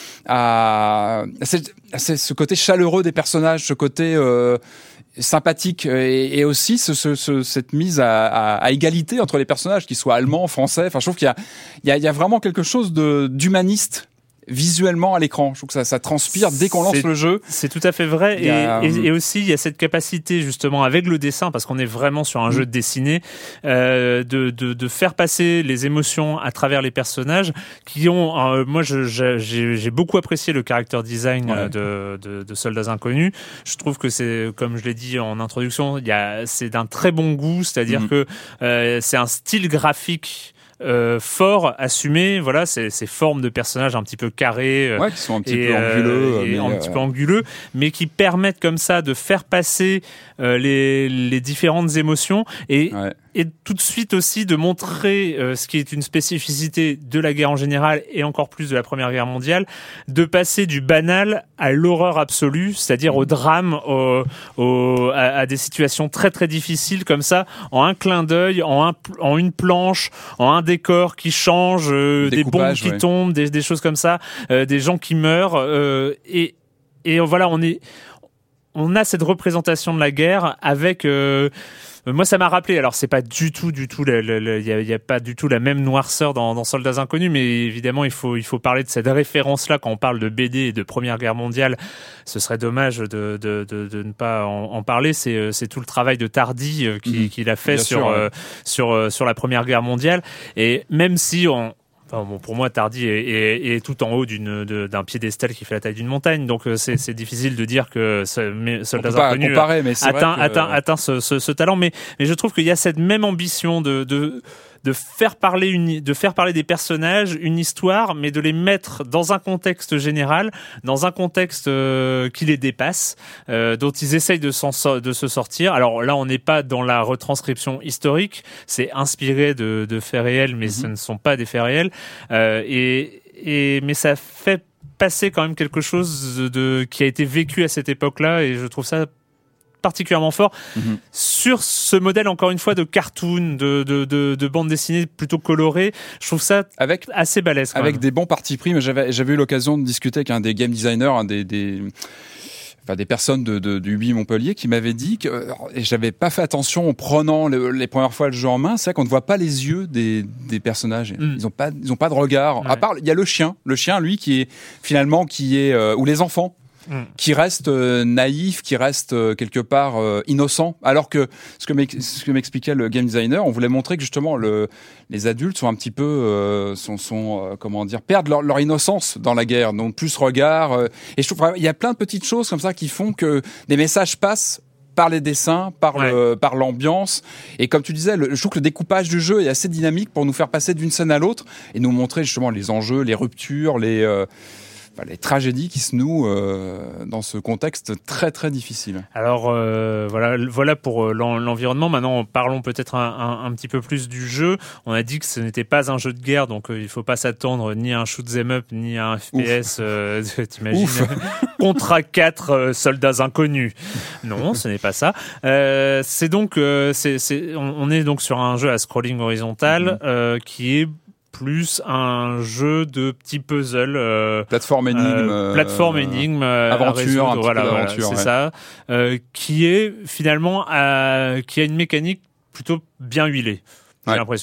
à, à, ce, à ce côté chaleureux des personnages, ce côté euh, sympathique et, et aussi ce, ce, ce, cette mise à, à, à égalité entre les personnages, qu'ils soient allemands, français. Enfin, je trouve qu'il y a il y a, il y a vraiment quelque chose de d'humaniste visuellement à l'écran. Je trouve que ça, ça transpire dès qu'on lance c'est, le jeu. C'est tout à fait vrai. Et, a, et, et aussi, il y a cette capacité, justement, avec le dessin, parce qu'on est vraiment sur un mmh. jeu de dessiné, euh, de, de, de faire passer les émotions à travers les personnages qui ont... Euh, moi, je, je, j'ai, j'ai beaucoup apprécié le character design ouais. de, de, de Soldats Inconnus. Je trouve que c'est, comme je l'ai dit en introduction, il y a, c'est d'un très bon goût, c'est-à-dire mmh. que euh, c'est un style graphique Euh, fort, assumé, voilà, ces, ces formes de personnages un petit peu carrés, ouais, qui sont un petit et, peu anguleux, euh, et mais un euh... petit peu anguleux, mais qui permettent comme ça de faire passer euh, les, les différentes émotions et ouais. et tout de suite aussi de montrer euh, ce qui est une spécificité de la guerre en général et encore plus de la Première Guerre mondiale, de passer du banal à l'horreur absolue, c'est-à-dire au drame, au, au, à, à des situations très très difficiles comme ça, en un clin d'œil, en, un, en une planche, en un décor qui change, euh, des bombes qui ouais. tombent, des, des choses comme ça, euh, des gens qui meurent, euh, et, et voilà, on est, on a cette représentation de la guerre avec... Euh, Moi, ça m'a rappelé. Alors, c'est pas du tout, du tout. Il y a, y a pas du tout la même noirceur dans, dans Soldats Inconnus, mais évidemment, il faut, il faut parler de cette référence-là quand on parle de B D et de Première Guerre mondiale. Ce serait dommage de, de, de, de ne pas en, en parler. C'est, c'est tout le travail de Tardy qui, mmh, qu'il a fait sur, sûr, ouais. euh, sur, sur la Première Guerre mondiale. Et même si on Enfin, bon, pour moi, Tardy est, est, est tout en haut d'une, de, d'un piédestal qui fait la taille d'une montagne, donc c'est, c'est difficile de dire que ce, mais, Soldats Inconnus comparer, mais c'est atteint, vrai que... atteint, atteint ce, ce, ce talent. Mais, mais je trouve qu'il y a cette même ambition de, de, de faire parler une, de faire parler des personnages, une histoire, mais de les mettre dans un contexte général, dans un contexte euh, qui les dépasse, euh, dont ils essayent de, s'en, de se sortir. Alors là, on n'est pas dans la retranscription historique, c'est inspiré de, de faits réels, mais mm-hmm. ce ne sont pas des faits réels. Euh, et, et, mais ça fait passer quand même quelque chose de, de, qui a été vécu à cette époque-là, et je trouve ça particulièrement fort mmh. sur ce modèle, encore une fois, de cartoon, de, de, de, de bande dessinée plutôt colorée. Je trouve ça avec, assez balèze. Quand avec même. Des bons partis pris, mais j'avais, j'avais eu l'occasion de discuter avec un des game designers, un des, des, enfin, des personnes de, de, de Ubi Montpellier qui m'avait dit que, et j'avais pas fait attention en prenant le, les premières fois le jeu en main, c'est vrai qu'on ne voit pas les yeux des, des personnages. Mmh. Ils ont pas, ils ont pas de regard. Ouais. À part, il y a le chien, le chien, lui, qui est finalement, qui est, euh, ou les enfants. Mmh. qui reste euh, naïf, qui reste euh, quelque part euh, innocent, alors que ce que, ce que m'expliquait le game designer, on voulait montrer que justement le, les adultes sont un petit peu, euh, sont, sont euh, comment dire, perdent leur, leur innocence dans la guerre, n'ont plus ce regard. Euh, et je trouve il y a plein de petites choses comme ça qui font que des messages passent par les dessins, par, ouais. le, par l'ambiance. Et comme tu disais, le, je trouve que le découpage du jeu est assez dynamique pour nous faire passer d'une scène à l'autre et nous montrer justement les enjeux, les ruptures, les... Euh, les tragédies qui se nouent euh, dans ce contexte très très difficile. Alors euh, voilà, voilà pour l'en, l'environnement. Maintenant, parlons peut-être un, un, un petit peu plus du jeu. On a dit que ce n'était pas un jeu de guerre, donc euh, il ne faut pas s'attendre ni à un shoot 'em up ni à un F P S. Euh, t'imagines Contra quatre euh, Soldats Inconnus. Non, ce n'est pas ça. Euh, c'est donc, euh, c'est, c'est, on, on est donc sur un jeu à scrolling horizontal mm-hmm. euh, qui est plus un jeu de petits puzzles, euh, plateforme énigme, euh, plateforme énigme, euh, aventure, un voilà, voilà c'est ouais. ça, euh, qui est finalement, euh, qui a une mécanique plutôt bien huilée, j'ai ouais. l'impression.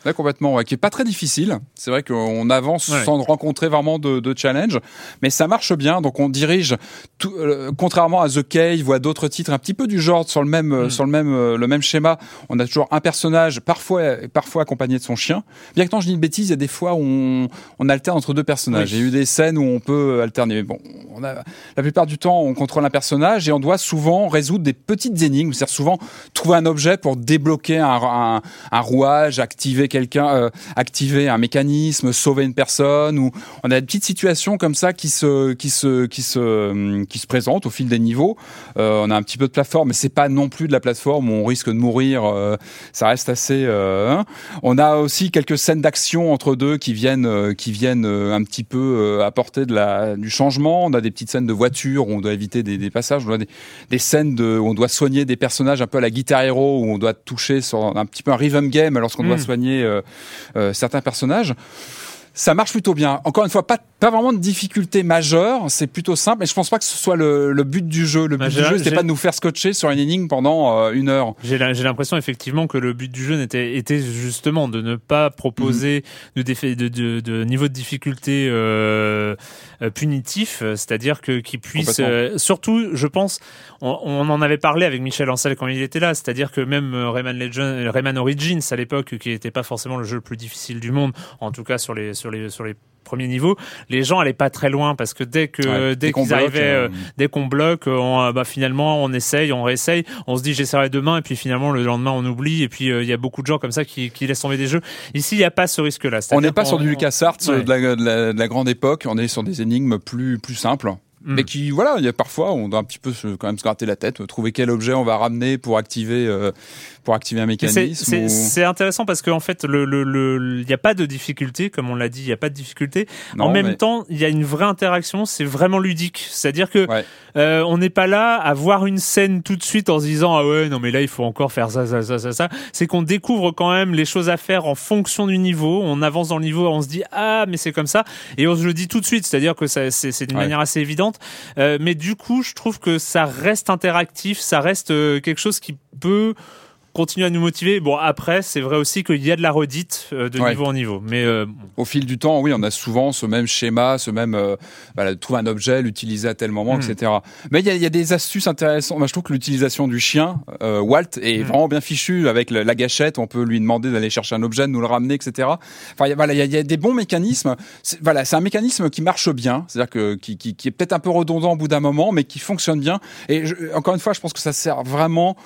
Ouais, complètement, ouais, qui est pas très difficile. C'est vrai qu'on avance ouais. sans rencontrer vraiment de, de challenge, mais ça marche bien. Donc on dirige, tout, euh, contrairement à The Cave ou à d'autres titres, un petit peu du genre sur le même, mm. sur le même, euh, le même schéma. On a toujours un personnage, parfois, parfois accompagné de son chien. Bien que quand je dis une bêtise, il y a des fois où on, on alterne entre deux personnages. Oui. Il y a eu des scènes où on peut alterner. Mais bon, on a, la plupart du temps, on contrôle un personnage et on doit souvent résoudre des petites énigmes. C'est-à-dire souvent trouver un objet pour débloquer un, un, un rouage, activer quelqu'un, euh, activer un mécanisme, sauver une personne. Ou on a des petites situations comme ça qui se, qui se, qui se, qui se présentent au fil des niveaux. Euh, on a un petit peu de plateforme, mais c'est pas non plus de la plateforme où on risque de mourir. Euh, ça reste assez. Euh, hein. On a aussi quelques scènes d'action entre deux qui viennent, euh, qui viennent euh, un petit peu euh, apporter de la, du changement. On a des petites scènes de voiture où on doit éviter des, des passages. On a des, des scènes de, où on doit soigner des personnages un peu à la Guitar Hero, où on doit toucher sur un petit peu un rhythm game lorsqu'on mmh. doit soigner euh, euh, certains personnages. Ça marche plutôt bien. Encore une fois, pas, pas vraiment de difficulté majeure, c'est plutôt simple, et je pense pas que ce soit le, le but du jeu. Le but bah, du jeu, c'était pas de nous faire scotcher sur une énigme pendant euh, une heure. J'ai, j'ai l'impression effectivement que le but du jeu était, était justement de ne pas proposer mmh. de, défi, de, de, de niveau de difficulté euh, punitif, c'est-à-dire que qui puisse, euh, surtout, je pense, on, on en avait parlé avec Michel Ancel quand il était là, c'est-à-dire que même Rayman Legends, Rayman Origins à l'époque, qui était pas forcément le jeu le plus difficile du monde, en tout cas sur les sur les sur les premiers niveaux, les gens allaient pas très loin parce que dès que ouais, dès, dès qu'ils bloque, arrivaient euh, dès qu'on bloque, on, bah finalement on essaye, on réessaye, on se dit j'essaierai demain et puis finalement le lendemain on oublie et puis il euh, y a beaucoup de gens comme ça qui qui laissent tomber des jeux. Ici il y a pas ce risque là. On n'est pas sur du LucasArts ouais. de, la, de, la, de la grande époque, on est sur des énigmes plus plus simples. Mais qui, voilà, il y a parfois, on doit un petit peu se, quand même se gratter la tête, trouver quel objet on va ramener pour activer, euh, pour activer un mécanisme. C'est, c'est, ou... c'est intéressant parce qu'en fait, le, le, le, il n'y a pas de difficulté, comme on l'a dit, il n'y a pas de difficulté. Non, en même mais... temps, il y a une vraie interaction, c'est vraiment ludique. C'est-à-dire que, ouais. euh, on n'est pas là à voir une scène tout de suite en se disant, ah ouais, non, mais là, il faut encore faire ça, ça, ça, ça, ça. C'est qu'on découvre quand même les choses à faire en fonction du niveau. On avance dans le niveau, on se dit, ah, mais c'est comme ça. Et on se le dit tout de suite. C'est-à-dire que ça, c'est, c'est d'une ouais. manière assez évidente. Euh, mais du coup, je trouve que ça reste interactif, ça reste euh, quelque chose qui peut continuer à nous motiver. Bon, après, c'est vrai aussi qu'il y a de la redite euh, de ouais. niveau en niveau. Mais euh, au fil du temps, oui, on a souvent ce même schéma, ce même euh, voilà, trouver un objet, l'utiliser à tel moment, mmh. et cetera. Mais il y a, y a des astuces intéressantes. Moi, je trouve que l'utilisation du chien, euh, Walt, est mmh. vraiment bien fichu avec le, la gâchette. On peut lui demander d'aller chercher un objet, de nous le ramener, et cetera. Enfin, y a, voilà, il y, y a des bons mécanismes. C'est, voilà, c'est un mécanisme qui marche bien, c'est-à-dire que qui, qui, qui est peut-être un peu redondant au bout d'un moment, mais qui fonctionne bien. Et je, encore une fois, je pense que ça sert vraiment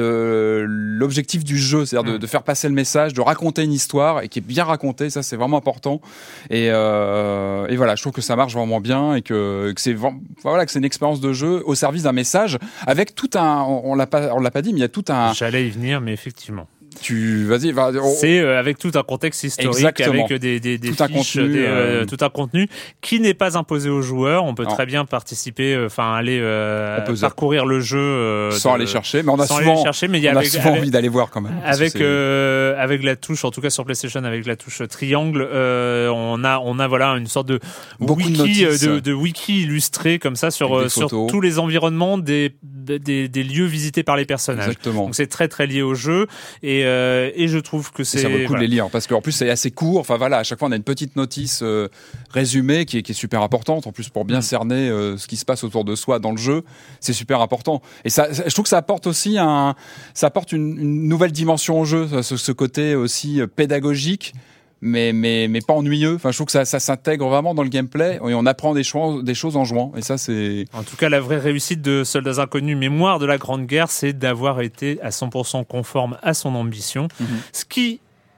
le, le l'objectif du jeu, c'est-à-dire de, de faire passer le message, de raconter une histoire et qui est bien racontée, ça c'est vraiment important. Et, euh, et voilà, je trouve que ça marche vraiment bien et que, que c'est voilà que c'est une expérience de jeu au service d'un message avec tout un, on, on l'a pas, on l'a pas dit, mais il y a tout un. J'allais y venir, mais effectivement. Tu vas-y, va. On... C'est euh, avec tout un contexte historique, Exactement. avec des des, des tout fiches, un contenu, des, euh, euh... tout un contenu qui n'est pas imposé aux joueurs. On peut non. très bien participer, enfin euh, aller euh, parcourir le jeu euh, sans de, aller chercher. Mais on a sans souvent, chercher, mais il y a on avec, a souvent avec, envie d'aller voir quand même. Avec euh, avec la touche, en tout cas sur PlayStation, avec la touche triangle, euh, on a on a voilà une sorte de Beaucoup wiki de, de, de wiki illustré comme ça sur sur tous les environnements des, des des lieux visités par les personnages. Exactement. Donc c'est très très lié au jeu et euh, et je trouve que c'est... Et ça vaut le coup voilà. de les lire, parce qu'en plus c'est assez court, enfin voilà, à chaque fois on a une petite notice euh, résumée qui est, qui est super importante, en plus pour bien mmh. cerner euh, ce qui se passe autour de soi dans le jeu, c'est super important. Et ça, je trouve que ça apporte aussi un, ça apporte une, une nouvelle dimension au jeu, ce, ce côté aussi pédagogique, mais mais mais pas ennuyeux. Enfin, je trouve que ça ça s'intègre vraiment dans le gameplay et on apprend des choses des choses en jouant. Et ça, c'est en tout cas la vraie réussite de Soldats Inconnus Mémoire de la Grande Guerre, c'est d'avoir été à cent pour cent conforme à son ambition, mm-hmm. ce qui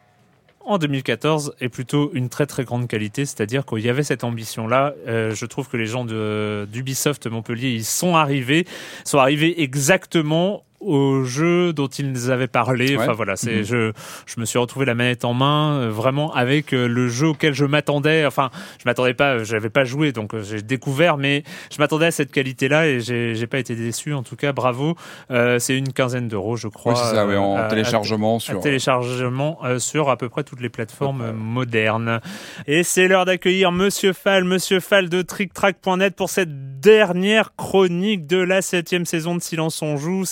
en deux mille quatorze est plutôt une très très grande qualité, c'est-à-dire qu'il y avait cette ambition-là. Euh, je trouve que les gens de d'Ubisoft Montpellier, ils sont arrivés, sont arrivés exactement au jeu dont ils avaient parlé. Ouais. Enfin voilà, c'est, mmh. je, je me suis retrouvé la manette en main, euh, vraiment avec euh, le jeu auquel je m'attendais. Enfin, je m'attendais pas, j'avais pas joué, donc euh, j'ai découvert, mais je m'attendais à cette qualité-là et j'ai, j'ai pas été déçu. En tout cas, bravo. Euh, c'est une quinzaine d'euros, je crois. Oui, c'est ça, oui, en à, téléchargement à, sur. À téléchargement euh, sur à peu près toutes les plateformes ouais. modernes. Et c'est l'heure d'accueillir Monsieur Fall, Monsieur Fall de trick track point net pour cette dernière chronique de la septième saison de Silence on joue. C'est toujours un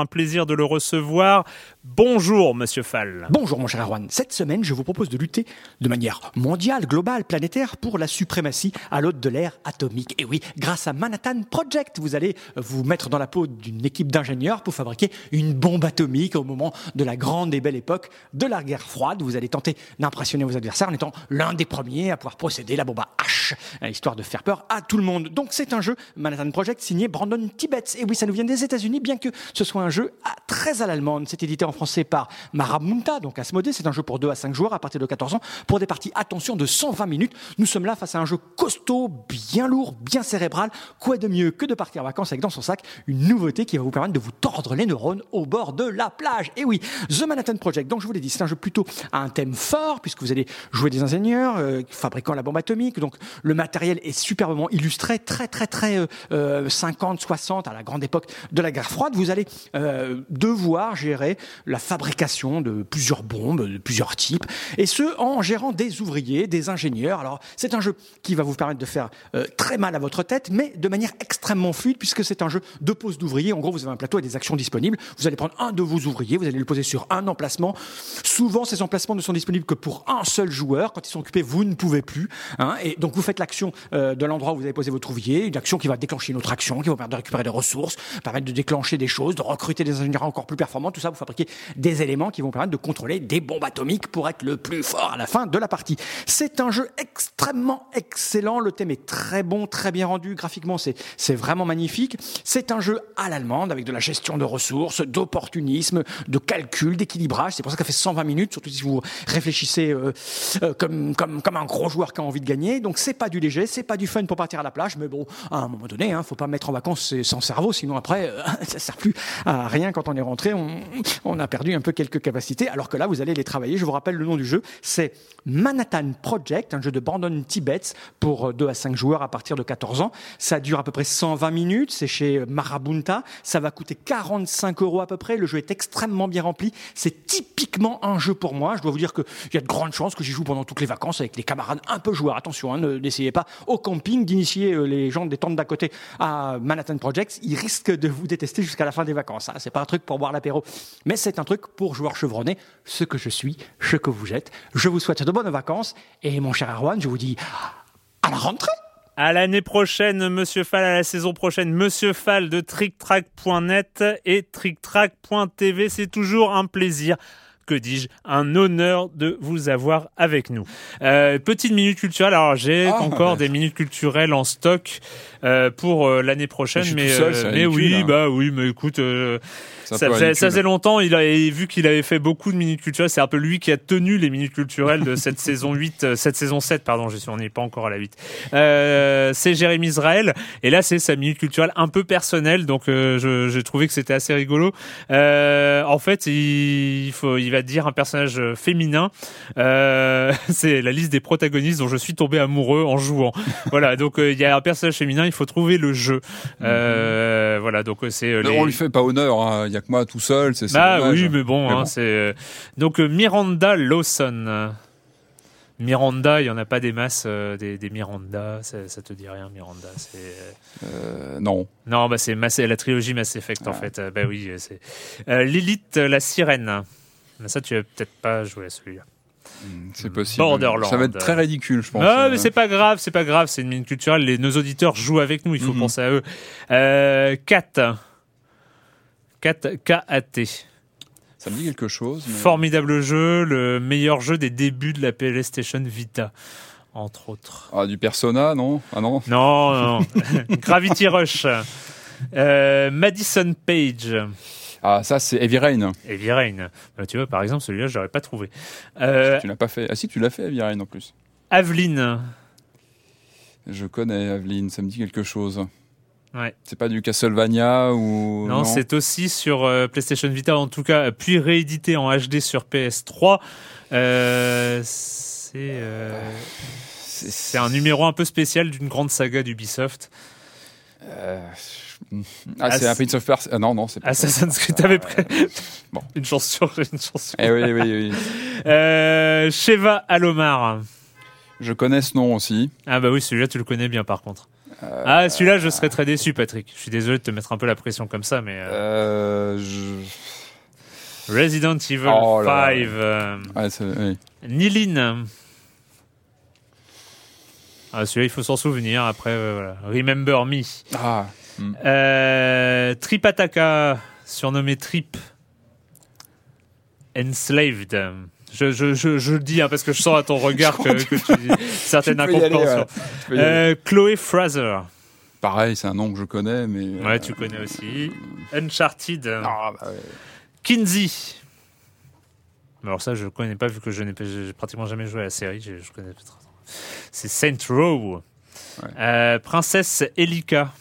un plaisir de le recevoir. Bonjour, Monsieur Fall. Bonjour, mon cher Erwan. Cette semaine, je vous propose de lutter de manière mondiale, globale, planétaire, pour la suprématie à l'aune de l'ère atomique. Et oui, grâce à Manhattan Project, vous allez vous mettre dans la peau d'une équipe d'ingénieurs pour fabriquer une bombe atomique au moment de la grande et belle époque de la guerre froide. Vous allez tenter d'impressionner vos adversaires en étant l'un des premiers à pouvoir posséder la bombe à H, histoire de faire peur à tout le monde. Donc c'est un jeu Manhattan Project signé Brandon Tibbets. Et oui, ça nous vient des États-Unis, bien que ce soit un jeu à, très à l'allemande. C'est édité en français par Marabunta, donc Asmodée. C'est un jeu pour deux à cinq joueurs à partir de quatorze ans pour des parties, attention, de cent vingt minutes. Nous sommes là face à un jeu costaud, bien lourd, bien cérébral. Quoi de mieux que de partir en vacances avec dans son sac une nouveauté qui va vous permettre de vous tordre les neurones au bord de la plage. Et oui, The Manhattan Project, donc je vous l'ai dit, c'est un jeu plutôt à un thème fort puisque vous allez jouer des ingénieurs euh, fabriquant la bombe atomique. Donc le matériel est superbement illustré, très très très euh, cinquante soixante à la grande époque de la guerre froide. Vous allez euh, devoir gérer la fabrication de plusieurs bombes, de plusieurs types, et ce en gérant des ouvriers, des ingénieurs. Alors c'est un jeu qui va vous permettre de faire euh, très mal à votre tête, mais de manière extrêmement fluide puisque c'est un jeu de pose d'ouvriers. En gros, vous avez un plateau et des actions disponibles. Vous allez prendre un de vos ouvriers, vous allez le poser sur un emplacement. Souvent, ces emplacements ne sont disponibles que pour un seul joueur. Quand ils sont occupés, vous ne pouvez plus. Hein, et donc vous faites l'action euh, de l'endroit où vous avez posé votre ouvrier, une action qui va déclencher une autre action, qui va permettre de récupérer des ressources, permettre de déclencher des choses, de recruter des ingénieurs encore plus performants. Tout ça, vous fabriquez des éléments qui vont permettre de contrôler des bombes atomiques pour être le plus fort à la fin de la partie. C'est un jeu extrêmement excellent. Le thème est très bon, très bien rendu. Graphiquement, c'est, c'est vraiment magnifique. C'est un jeu à l'allemande avec de la gestion de ressources, d'opportunisme, de calcul, d'équilibrage. C'est pour ça que ça fait cent vingt minutes, surtout si vous réfléchissez euh, euh, comme, comme, comme un gros joueur qui a envie de gagner. Donc c'est pas du léger, c'est pas du fun pour partir à la plage, mais bon, à un moment donné, hein, faut pas mettre en vacances sans cerveau, sinon après, euh, ça sert plus à rien. Quand on est rentré, on, on a perdu un peu quelques capacités, alors que là, vous allez les travailler. Je vous rappelle le nom du jeu, c'est Manhattan Project, un jeu de Brandon Tibbets pour deux à cinq joueurs à partir de quatorze ans. Ça dure à peu près cent vingt minutes, c'est chez Marabunta. Ça va coûter quarante-cinq euros à peu près. Le jeu est extrêmement bien rempli. C'est typiquement un jeu pour moi. Je dois vous dire qu'il y a de grandes chances que j'y joue pendant toutes les vacances avec les camarades un peu joueurs. Attention, hein, ne, n'essayez pas au camping d'initier euh, les gens des tentes d'à côté à Manhattan Project. Ils risquent de vous détester jusqu'à la fin des vacances. Hein. C'est pas un truc pour boire l'apéro, mais c'est un truc pour joueurs chevronnés, ce que je suis, ce que vous êtes. Je vous souhaite de bonnes vacances et mon cher Erwan, je vous dis à la rentrée. À l'année prochaine, Monsieur Fall, à la saison prochaine, Monsieur Fall de tricktrack point net et tricktrack point t v. C'est toujours un plaisir. Que dis-je, un honneur de vous avoir avec nous. Euh, petite minute culturelle. Alors j'ai ah, encore ouais. des minutes culturelles en stock euh, pour euh, l'année prochaine, mais seul, euh, mais oui, hein. bah oui, mais écoute, euh, ça, ça, faisait, ça faisait longtemps. Il a vu qu'il avait fait beaucoup de minutes culturelles. C'est un peu lui qui a tenu les minutes culturelles de cette saison huit, euh, cette saison sept, pardon. Je suis, on n'est pas encore à la huit. Euh, c'est Jérémy Israël, et là c'est sa minute culturelle un peu personnelle. Donc euh, je, j'ai trouvé que c'était assez rigolo. Euh, en fait, il, il faut, il va dire un personnage féminin. Euh, c'est la liste des protagonistes dont je suis tombé amoureux en jouant. Voilà, donc il euh, y a un personnage féminin, il faut trouver le jeu. Euh, mm-hmm. Voilà, donc c'est. Euh, les... On lui fait pas honneur. Il hein. y a que moi tout seul. C'est. Ah dommage. oui, mais bon, mais hein, bon. c'est euh... donc euh, Miranda Lawson. Miranda, il y en a pas des masses, euh, des, des Miranda. Ça, ça te dit rien, Miranda? C'est. Euh, non. Non, bah c'est Mass, la trilogie Mass Effect ah. en fait. Euh, bah oui, c'est. Euh, Lilith, la sirène. Mais ça, tu vas peut-être pas jouer à celui-là. C'est possible. Borderland. Ça va être très ridicule, je pense. Ah, mais c'est pas grave, c'est pas grave. C'est une minute culturelle. Les, nos auditeurs jouent avec nous. Il faut mm-hmm. penser à eux. Euh, Cat. Cat. K A T. Ça me dit quelque chose. Mais... Formidable jeu. Le meilleur jeu des débuts de la PlayStation Vita. Entre autres. Ah, du Persona, non? Ah non? Non, non. Gravity Rush. Euh, Madison Page. Ah, ça, c'est Heavy Rain. Heavy Rain. Bah, tu vois, par exemple, celui-là, je l'aurais pas trouvé. Euh... Tu l'as pas fait. Ah si, tu l'as fait, Heavy Rain, en plus. Aveline. Je connais Aveline, ça me dit quelque chose. Ouais. C'est pas du Castlevania ou... Non, non, c'est aussi sur euh, PlayStation Vita, en tout cas, puis réédité en H D sur P S trois. Euh, c'est, euh, c'est... c'est un numéro un peu spécial d'une grande saga d'Ubisoft. Euh... Ah, As... c'est un Prince of Persia. Ah, non, non, c'est pas Assassin's Creed, t'avais prêt. Bon. Une chance sur, une chance sur. Eh oui, oui, oui. euh, Sheva Alomar. Je connais ce nom aussi. Ah, bah oui, celui-là, tu le connais bien, par contre. Euh, ah, celui-là, je serais très déçu, Patrick. Je suis désolé de te mettre un peu la pression comme ça, mais... Euh, je... Resident Evil oh cinq. Euh... Ouais, c'est... Oui. Nilin. Ah, celui-là, il faut s'en souvenir. Après, euh, voilà. Remember Me. Ah. Mm. Euh, Tripataka, surnommé Trip. Enslaved. Je, je, je, je le dis hein, parce que je sens à ton regard que, que tu certaines incompréhensions. Ouais. Euh, Chloé Fraser. Pareil, c'est un nom que je connais, mais. Ouais, euh... tu connais aussi. Uncharted. Ah, bah ouais. Kinsey. Alors ça, je connais pas vu que je n'ai pas, j'ai pratiquement jamais joué à la série. Je, je connais pas. C'est Saint Row. Ouais. Euh, Princesse Elika.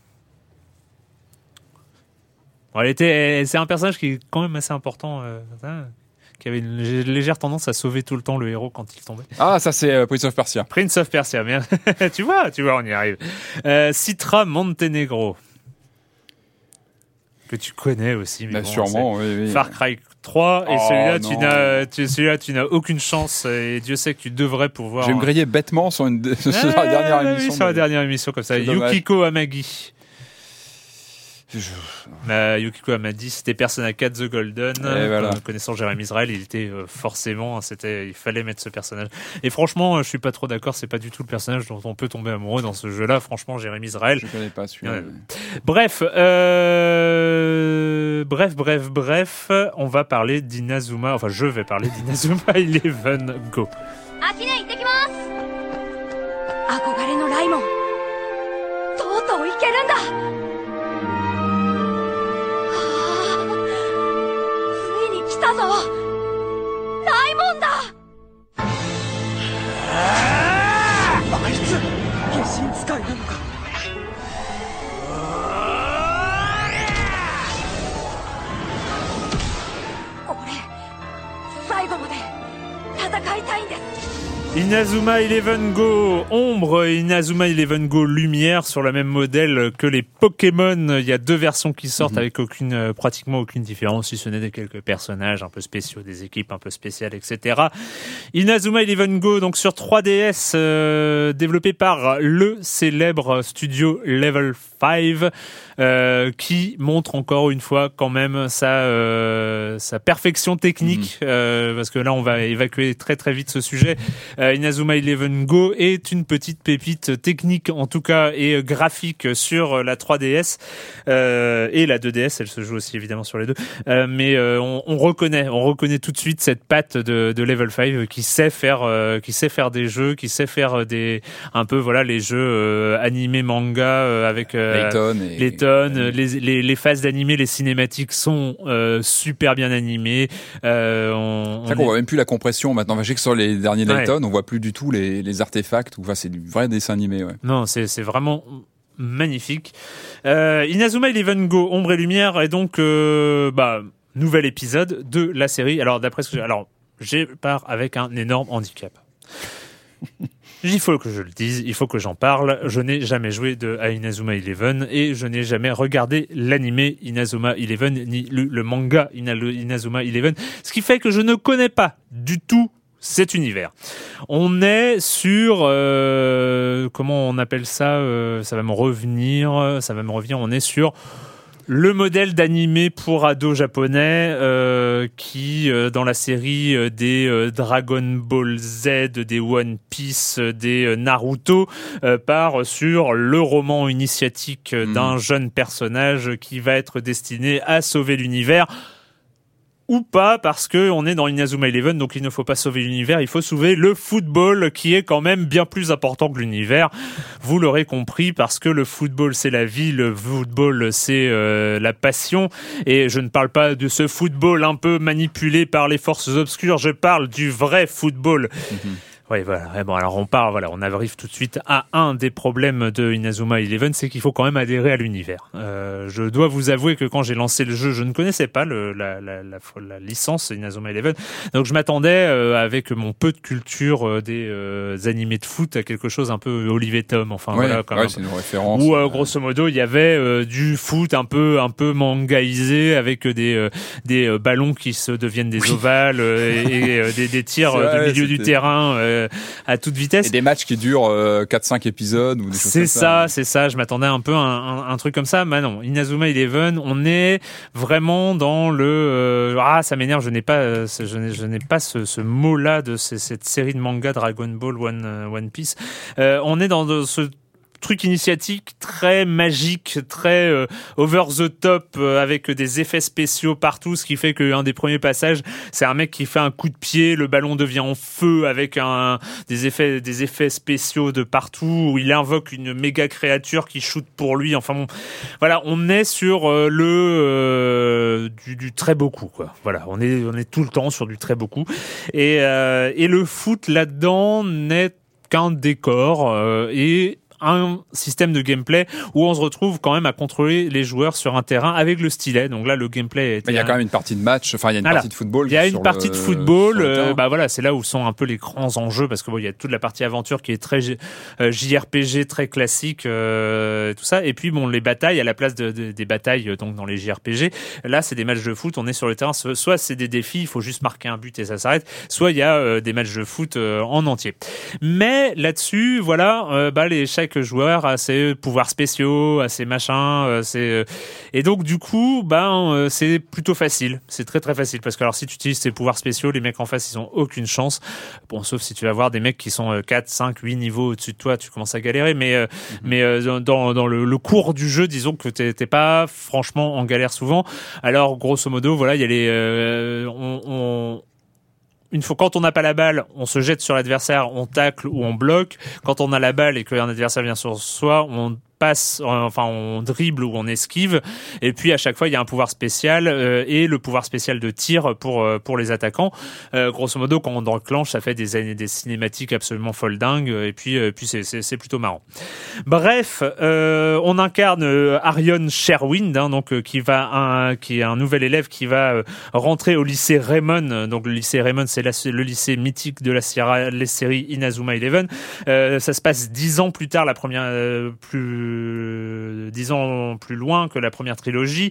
Bon, elle était, c'est un personnage qui est quand même assez important. Euh, hein, qui avait une légère tendance à sauver tout le temps le héros quand il tombait. Ah, ça c'est euh, Prince of Persia. Prince of Persia, bien. tu vois, tu vois, on y arrive. Euh, Citra Montenegro. Que tu connais aussi. Mais bah, bon, sûrement, oui, oui. Far Cry trois, et oh, celui-là, non. tu n'as, tu, celui-là, tu n'as aucune chance, et Dieu sait que tu devrais pouvoir... Je vais me griller bêtement sur, une, sur ah, la dernière oui, émission. sur la dernière émission, comme ça. Yukiko Amagi. Je... Euh, Yukiko Amadi, c'était Persona quatre The Golden. Voilà. Euh, connaissant Jérémy Israël, il était euh, forcément, c'était, il fallait mettre ce personnage. Et franchement, euh, je suis pas trop d'accord. C'est pas du tout le personnage dont on peut tomber amoureux dans ce jeu-là. Franchement, Jérémy Israël. Je connais pas celui-là. Ouais. Mais... Bref, euh... bref, bref, bref, on va parler d'Inazuma. Enfin, je vais parler d'Inazuma Eleven Go. Inazuma Eleven Go Ombre et Inazuma Eleven Go Lumière sur le même modèle que les Pokémon. Il y a deux versions qui sortent mmh. avec aucune, euh, pratiquement aucune différence, si ce n'est des quelques personnages un peu spéciaux, des équipes un peu spéciales, et cetera. Inazuma Eleven Go, donc sur trois D S, euh, développé par le célèbre studio Level cinq, euh, qui montre encore une fois quand même sa, euh, sa perfection technique, mmh. euh, parce que là on va évacuer très très vite ce sujet. Euh, Inazuma Eleven Go est une petite pépite technique en tout cas et graphique sur la trois D S euh, et la deux D S, elle se joue aussi évidemment sur les deux, euh, mais euh, on, on reconnaît on reconnaît tout de suite cette patte de, de Level cinq qui sait faire euh, qui sait faire des jeux, qui sait faire des un peu voilà les jeux euh, animés manga euh, avec euh, Layton et... Layton, et... les, les, les phases d'animé, les cinématiques sont euh, super bien animées. Euh, on, c'est vrai qu'on est... voit même plus la compression maintenant. Enfin, je sais que sur les derniers Layton, ouais. on voit plus du tout les, les artefacts. Enfin, c'est du vrai dessin animé. Ouais. Non, c'est, c'est vraiment magnifique. Euh, Inazuma Eleven Go, Ombre et Lumière, est donc euh, bah, nouvel épisode de la série. Alors d'après ce que j'ai... alors j'ai pars avec un énorme handicap. Il faut que je le dise, il faut que j'en parle. Je n'ai jamais joué de, à Inazuma Eleven et je n'ai jamais regardé l'anime Inazuma Eleven ni le, le manga Inazuma Eleven, ce qui fait que je ne connais pas du tout cet univers. On est sur euh, comment on appelle ça euh, ça va me revenir, ça va me revenir. On est sur le modèle d'animé pour ados japonais euh, qui, euh, dans la série euh, des euh, Dragon Ball Z, des One Piece, euh, des euh, Naruto, euh, part sur le roman initiatique euh, d'un mmh. jeune personnage qui va être destiné à sauver l'univers. Ou pas, parce que on est dans Inazuma Eleven, donc il ne faut pas sauver l'univers, il faut sauver le football, qui est quand même bien plus important que l'univers. Vous l'aurez compris, parce que le football c'est la vie, le football c'est euh, la passion, et je ne parle pas de ce football un peu manipulé par les forces obscures, je parle du vrai football. Mm-hmm. Oui, voilà. Bon, alors on part, voilà, on arrive tout de suite à un des problèmes de Inazuma Eleven, c'est qu'il faut quand même adhérer à l'univers. Euh, je dois vous avouer que quand j'ai lancé le jeu, je ne connaissais pas le, la, la, la, la licence Inazuma Eleven, donc je m'attendais euh, avec mon peu de culture euh, des euh, animés de foot à quelque chose un peu Olivier Tom, enfin ouais, voilà, comme ouais, c'est une référence. Où euh, grosso modo il y avait euh, du foot un peu un peu mangaisé avec des euh, des euh, ballons qui se deviennent des ovales euh, et, et euh, des, des tirs euh, du milieu du terrain. Euh, euh, à toute vitesse. Et des matchs qui durent euh, quatre cinq épisodes ou des choses c'est comme ça, ça. Hein. C'est ça. Je m'attendais un peu à un, un, un truc comme ça. Mais non, Inazuma Eleven, on est vraiment dans le euh, ah ça m'énerve. Je n'ai pas, euh, je n'ai, je n'ai pas ce, ce mot-là de ce, cette série de manga Dragon Ball One euh, One Piece. Euh, on est dans de, ce truc initiatique très magique, très euh, over the top, euh, avec des effets spéciaux partout, ce qui fait qu'un des premiers passages, c'est un mec qui fait un coup de pied, le ballon devient en feu avec un des effets des effets spéciaux de partout, où il invoque une méga créature qui shoot pour lui. Enfin bon, voilà, on est sur euh, le euh, du, du très beau coup, quoi. Voilà, on est on est tout le temps sur du très beau coup, et euh, et le foot là-dedans n'est qu'un décor euh, et un système de gameplay où on se retrouve quand même à contrôler les joueurs sur un terrain avec le stylet. Donc là, le gameplay est... Il y a quand même une partie de match, enfin il y a une voilà. partie de football. Il y a une partie le, de football, euh, bah voilà, c'est là où sont un peu les grands enjeux, parce que bon, il y a toute la partie aventure qui est très euh, J R P G, très classique, euh, tout ça. Et puis bon, les batailles, à la place de, de, des batailles donc dans les J R P G, là c'est des matchs de foot, on est sur le terrain, soit c'est des défis, il faut juste marquer un but et ça s'arrête, soit il y a euh, des matchs de foot euh, en entier. Mais là-dessus, voilà, euh, bah les chaque joueur a ses pouvoirs spéciaux, à ses machins, euh, c'est euh... et donc du coup, ben euh, c'est plutôt facile, c'est très très facile, parce que alors si tu utilises tes pouvoirs spéciaux, les mecs en face ils ont aucune chance. Bon, sauf si tu vas voir des mecs qui sont euh, quatre, cinq, huit niveaux au-dessus de toi, tu commences à galérer, mais euh, mm-hmm. mais euh, dans dans le, le cours du jeu, disons que t'es, t'es pas franchement en galère souvent. Alors grosso modo, voilà, il y a les euh, on, on Une fois, quand on n'a pas la balle, on se jette sur l'adversaire, on tacle ou on bloque. Quand on a la balle et qu'un adversaire vient sur soi, on passe, enfin on dribble ou on esquive. Et puis à chaque fois, il y a un pouvoir spécial euh, et le pouvoir spécial de tir pour euh, pour les attaquants. Euh, grosso modo, quand on enclenche, ça fait des des cinématiques absolument folles dingues. Et puis euh, puis c'est c'est c'est plutôt marrant. Bref, euh, on incarne euh, Arion Sherwind, hein, donc euh, qui va un qui est un nouvel élève qui va euh, rentrer au lycée Raymond. Donc le lycée Raymond, c'est la, le lycée mythique de la Sierra, les séries Inazuma Eleven. Euh, ça se passe dix ans plus tard, la première euh, plus dix ans plus loin que la première trilogie.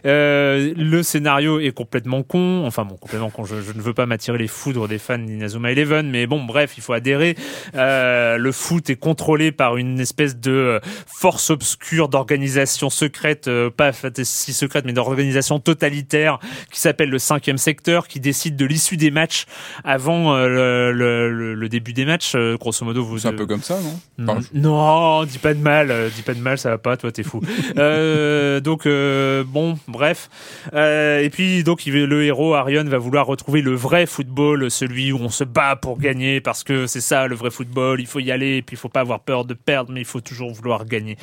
Euh, le scénario est complètement con. Enfin bon, complètement con. Je, je ne veux pas m'attirer les foudres des fans d'Inazuma Eleven, mais bon, bref, il faut adhérer. Euh, le foot est contrôlé par une espèce de force obscure d'organisation secrète, euh, pas si secrète, mais d'organisation totalitaire qui s'appelle le cinquième secteur, qui décide de l'issue des matchs avant euh, le, le, le début des matchs. Euh, grosso modo, vous. C'est un peu comme ça, non? Non, non, dis pas de mal. Euh, dis pas de mal, ça va pas, toi t'es fou. euh, donc euh, bon, bref. Euh, et puis donc il, le héros Arion va vouloir retrouver le vrai football, celui où on se bat pour gagner, parce que c'est ça le vrai football. Il faut y aller, et puis il faut pas avoir peur de perdre, mais il faut toujours vouloir gagner.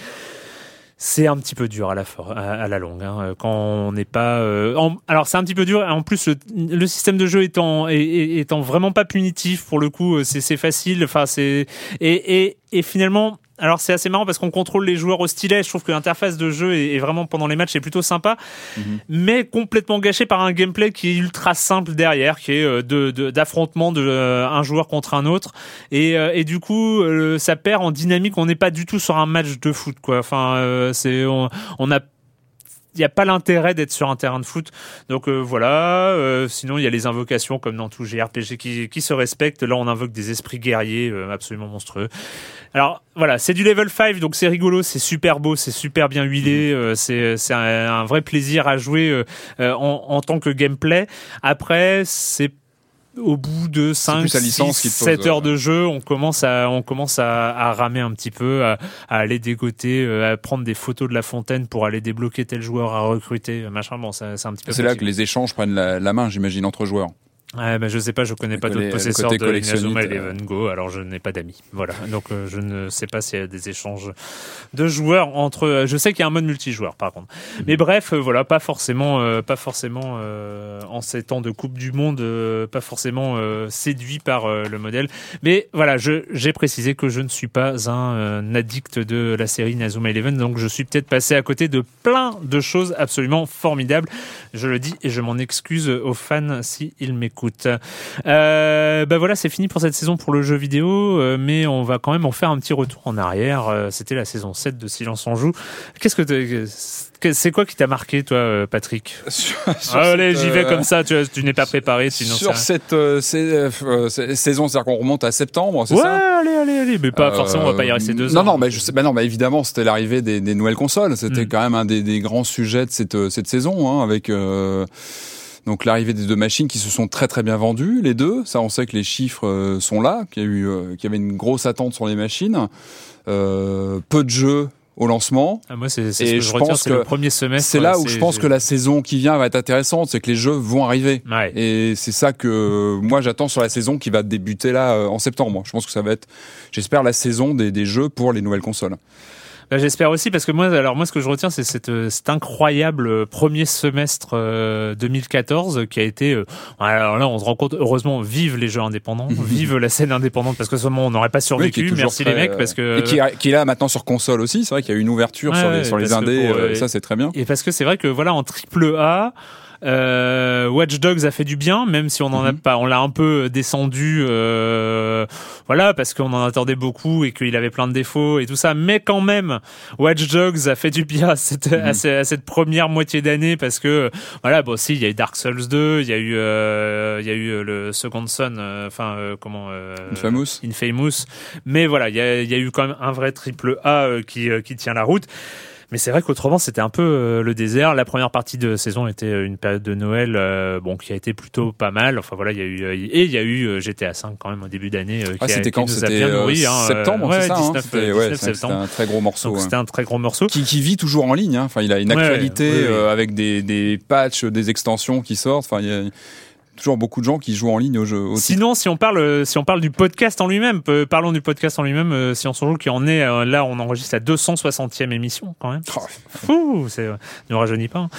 C'est un petit peu dur à la for- à, à la longue, hein, quand on n'est pas. Euh, en, alors c'est un petit peu dur. En plus, le, le système de jeu étant est, étant vraiment pas punitif pour le coup, c'est, c'est facile. Enfin, c'est et, et et finalement. Alors c'est assez marrant parce qu'on contrôle les joueurs au stylet. Je trouve que l'interface de jeu est, est vraiment pendant les matchs est plutôt sympa, mm-hmm. mais complètement gâché par un gameplay qui est ultra simple derrière, qui est de, de d'affrontement de euh, un joueur contre un autre, et euh, et du coup euh, ça perd en dynamique. On n'est pas du tout sur un match de foot, quoi. Enfin euh, c'est on, on a il n'y a pas l'intérêt d'être sur un terrain de foot. Donc euh, voilà, euh, sinon il y a les invocations comme dans tout J R P G qui, qui se respectent. Là on invoque des esprits guerriers euh, absolument monstrueux. Alors voilà, c'est du level cinq, donc c'est rigolo, c'est super beau, c'est super bien huilé, euh, c'est, c'est un, un vrai plaisir à jouer euh, en, en tant que gameplay. Après, c'est au bout de cinq, six, sept heures de jeu, on commence à, on commence à, à ramer un petit peu, à, à aller dégoter, à prendre des photos de la fontaine pour aller débloquer tel joueur à recruter, machin. Bon, ça, c'est un petit peu. C'est là que les échanges prennent la, la main, j'imagine, entre joueurs. Ouais, ben je sais pas, je connais le pas côté, d'autres possesseurs de Inazuma Eleven euh... Go, alors je n'ai pas d'amis. Voilà, donc euh, je ne sais pas s'il y a des échanges de joueurs entre. Je sais qu'il y a un mode multijoueur, par contre. Mm-hmm. Mais bref, euh, voilà, pas forcément, euh, pas forcément euh, en ces temps de Coupe du Monde, euh, pas forcément euh, séduit par euh, le modèle. Mais voilà, je j'ai précisé que je ne suis pas un, euh, addict de la série Inazuma Eleven, donc je suis peut-être passé à côté de plein de choses absolument formidables. Je le dis et je m'en excuse aux fans si ils m'écoutent. écoute. Euh, bah voilà, c'est fini pour cette saison pour le jeu vidéo, euh, mais on va quand même en faire un petit retour en arrière. Euh, c'était la saison sept de Silence on joue. Qu'est-ce que c'est quoi qui t'a marqué, toi, Patrick? sur, sur ah, Allez, cette, j'y vais euh... comme ça, tu, tu n'es pas préparé. Sinon sur ça... cette euh, c'est, euh, saison, c'est-à-dire qu'on remonte à septembre, c'est ouais, ça? Ouais, allez, allez, allez, mais pas euh, forcément, on va pas y rester deux non, ans. Non, non, mais je sais, bah non, bah évidemment, c'était l'arrivée des, des nouvelles consoles. C'était mm. quand même un des, des grands sujets de cette, cette saison, hein, avec euh, donc l'arrivée des deux machines qui se sont très très bien vendues, les deux. Ça, on sait que les chiffres euh, sont là, qu'il y a eu, euh, qu'il y avait une grosse attente sur les machines, euh, peu de jeux au lancement. Ah, moi, c'est, c'est ce que je, je retiens, c'est le premier semestre. C'est là où c'est, je pense je... que la saison qui vient va être intéressante, c'est que les jeux vont arriver. Ouais. Et c'est ça que moi j'attends sur la saison qui va débuter là euh, en septembre. Je pense que ça va être, j'espère, la saison des, des jeux pour les nouvelles consoles. Bah, j'espère aussi, parce que moi, alors moi, ce que je retiens, c'est cet, cet incroyable premier semestre euh, deux mille quatorze qui a été. Euh, alors là, on se rend compte. Heureusement, vive les jeux indépendants, vive la scène indépendante, parce que seulement on n'aurait pas survécu. Oui, Merci très, les mecs, parce que et qui, a, qui est là maintenant sur console aussi. C'est vrai qu'il y a eu une ouverture ouais, sur les sur les indés. Pour, euh, ça, c'est très bien. Et parce que c'est vrai que voilà, en triple A. Euh, Watch Dogs a fait du bien, même si on en a pas, on l'a un peu descendu, euh, voilà, parce qu'on en attendait beaucoup et qu'il avait plein de défauts et tout ça. Mais quand même, Watch Dogs a fait du bien à cette, mm-hmm. à cette, à cette première moitié d'année, parce que voilà, bon, si il y a eu Dark Souls deux, il y a eu, euh, il y a eu le Second Son, enfin euh, comment, euh, Infamous, Infamous. Mais voilà, il y a, il y a eu quand même un vrai triple A euh, qui, euh, qui tient la route. Mais c'est vrai qu'autrement, c'était un peu euh, le désert. La première partie de saison était une période de Noël, euh, bon, qui a été plutôt pas mal. Enfin voilà, il y a eu euh, et il y a eu euh, G T A cinq quand même au début d'année. Euh, qui ah, c'était a, quand qui nous c'était a bien nourri, euh, hein, septembre, ouais, c'est ça, dix-neuf, hein, c'était, dix-neuf ouais, septembre. C'était un très gros morceau. Donc, hein. C'était un très gros morceau qui, qui vit toujours en ligne. Hein. Enfin, il a une actualité ouais, ouais, euh, ouais. avec des des patchs, des extensions qui sortent. Enfin, il y a toujours beaucoup de gens qui jouent en ligne au jeu. Au Sinon, si on parle, si on parle du podcast en lui-même, euh, parlons du podcast en lui-même. Euh, si on s'en joue, qui en est euh, là, on enregistre la deux cent soixantième émission quand même. Oh. Fou, c'est, euh, ne rajeunit pas. Hein.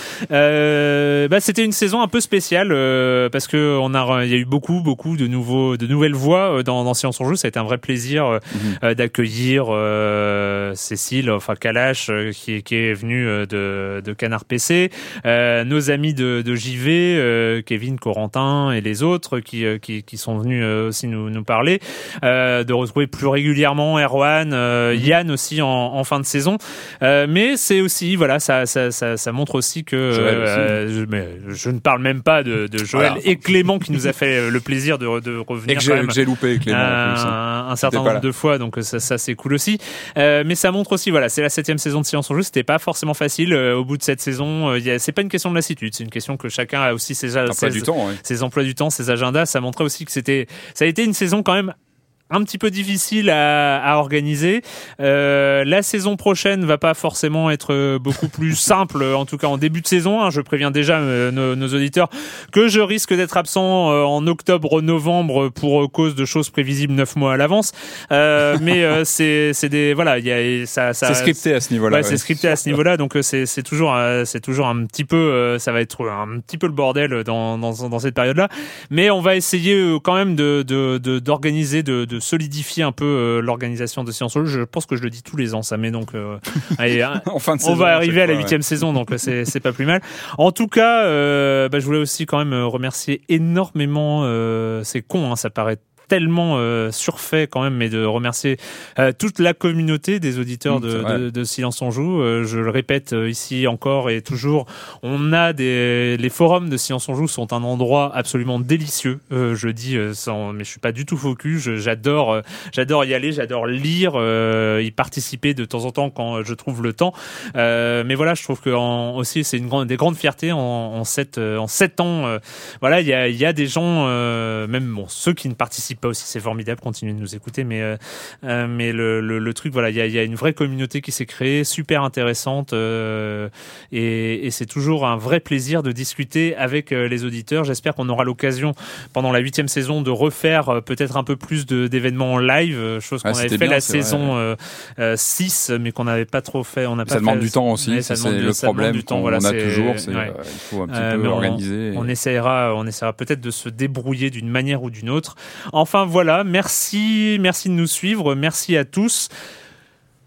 Euh, bah, c'était une saison un peu spéciale euh, parce que on a, il y a eu beaucoup, beaucoup de nouveaux, de nouvelles voix euh, dans, dans Silence on joue. Ça a été un vrai plaisir euh, mm-hmm. euh, d'accueillir euh, Cécile, enfin Kalash, euh, qui, qui est venue euh, de, de Canard P C, euh, nos amis de, de J V, euh, Kevin, Corentin. Et les autres qui, qui, qui sont venus aussi nous, nous parler, euh, de retrouver plus régulièrement Erwan, euh, Yann aussi en, en fin de saison. Euh, mais c'est aussi, voilà, ça, ça, ça, ça montre aussi que euh, aussi. Je, mais je ne parle même pas de, de Joël voilà. et Clément qui nous a fait le plaisir de, de revenir. Et que j'ai, quand même, que j'ai loupé Clément un, en plus, hein. un certain nombre de fois, donc ça, ça c'est cool aussi. Euh, mais ça montre aussi, voilà, c'est la septième saison de Silence on joue. C'était pas forcément facile euh, au bout de cette saison. Euh, y a, c'est pas une question de lassitude, c'est une question que chacun a aussi ses, ses, du temps, ouais. ses emplois du temps, ses agendas. Ça montrait aussi que c'était, ça a été une saison quand même un petit peu difficile à, à organiser. Euh, la saison prochaine va pas forcément être beaucoup plus simple, en tout cas en début de saison. Hein. Je préviens déjà euh, nos, nos auditeurs que je risque d'être absent euh, en octobre-novembre pour cause de choses prévisibles neuf mois à l'avance. Euh, mais euh, c'est, c'est des voilà, il y a ça, ça. C'est scripté à ce niveau-là. Ouais, ouais. C'est scripté à ce niveau-là, donc c'est, c'est toujours, euh, c'est toujours un petit peu, euh, ça va être un petit peu le bordel dans dans, dans cette période-là. Mais on va essayer euh, quand même de, de, de d'organiser, de, de solidifier un peu euh, l'organisation de Silence on joue. Je pense que je le dis tous les ans, ça met donc euh, allez, en fin de on saison, va arriver à la huitième ouais. saison, donc c'est c'est pas plus mal. En tout cas, euh, bah, je voulais aussi quand même remercier énormément. Euh, c'est con, hein, ça paraît tellement euh, surfait quand même, mais de remercier euh, toute la communauté des auditeurs de, de, de Silence on joue. Euh, je le répète euh, ici encore et toujours, on a des les forums de Silence on joue sont un endroit absolument délicieux. Euh, je dis euh, sans, mais je suis pas du tout faux cul. Je, j'adore, euh, j'adore y aller, j'adore lire, euh, y participer de temps en temps quand je trouve le temps. Euh, mais voilà, je trouve que en, aussi c'est une grande, des grandes fiertés en, en sept, euh, en sept ans. Euh, voilà, il y a, il y a des gens, euh, même bon ceux qui ne participent pas aussi, c'est formidable, continuez de nous écouter, mais euh, euh, mais le, le le truc, voilà, il y a il y a une vraie communauté qui s'est créée, super intéressante, euh, et, et c'est toujours un vrai plaisir de discuter avec euh, les auditeurs. J'espère qu'on aura l'occasion pendant la huitième saison de refaire euh, peut-être un peu plus de, d'événements en live, euh, chose qu'on ah, avait fait bien, la saison euh, euh, six, mais qu'on n'avait pas trop fait. On n'a pas ça fait, demande du temps aussi, ouais, ça, ça c'est demande, le ça problème du temps, qu'on voilà, a c'est, toujours, c'est ouais. euh, il faut un petit euh, peu on, organiser. Et... On essaiera, on essaiera peut-être de se débrouiller d'une manière ou d'une autre. Enfin voilà, merci, merci de nous suivre, merci à tous.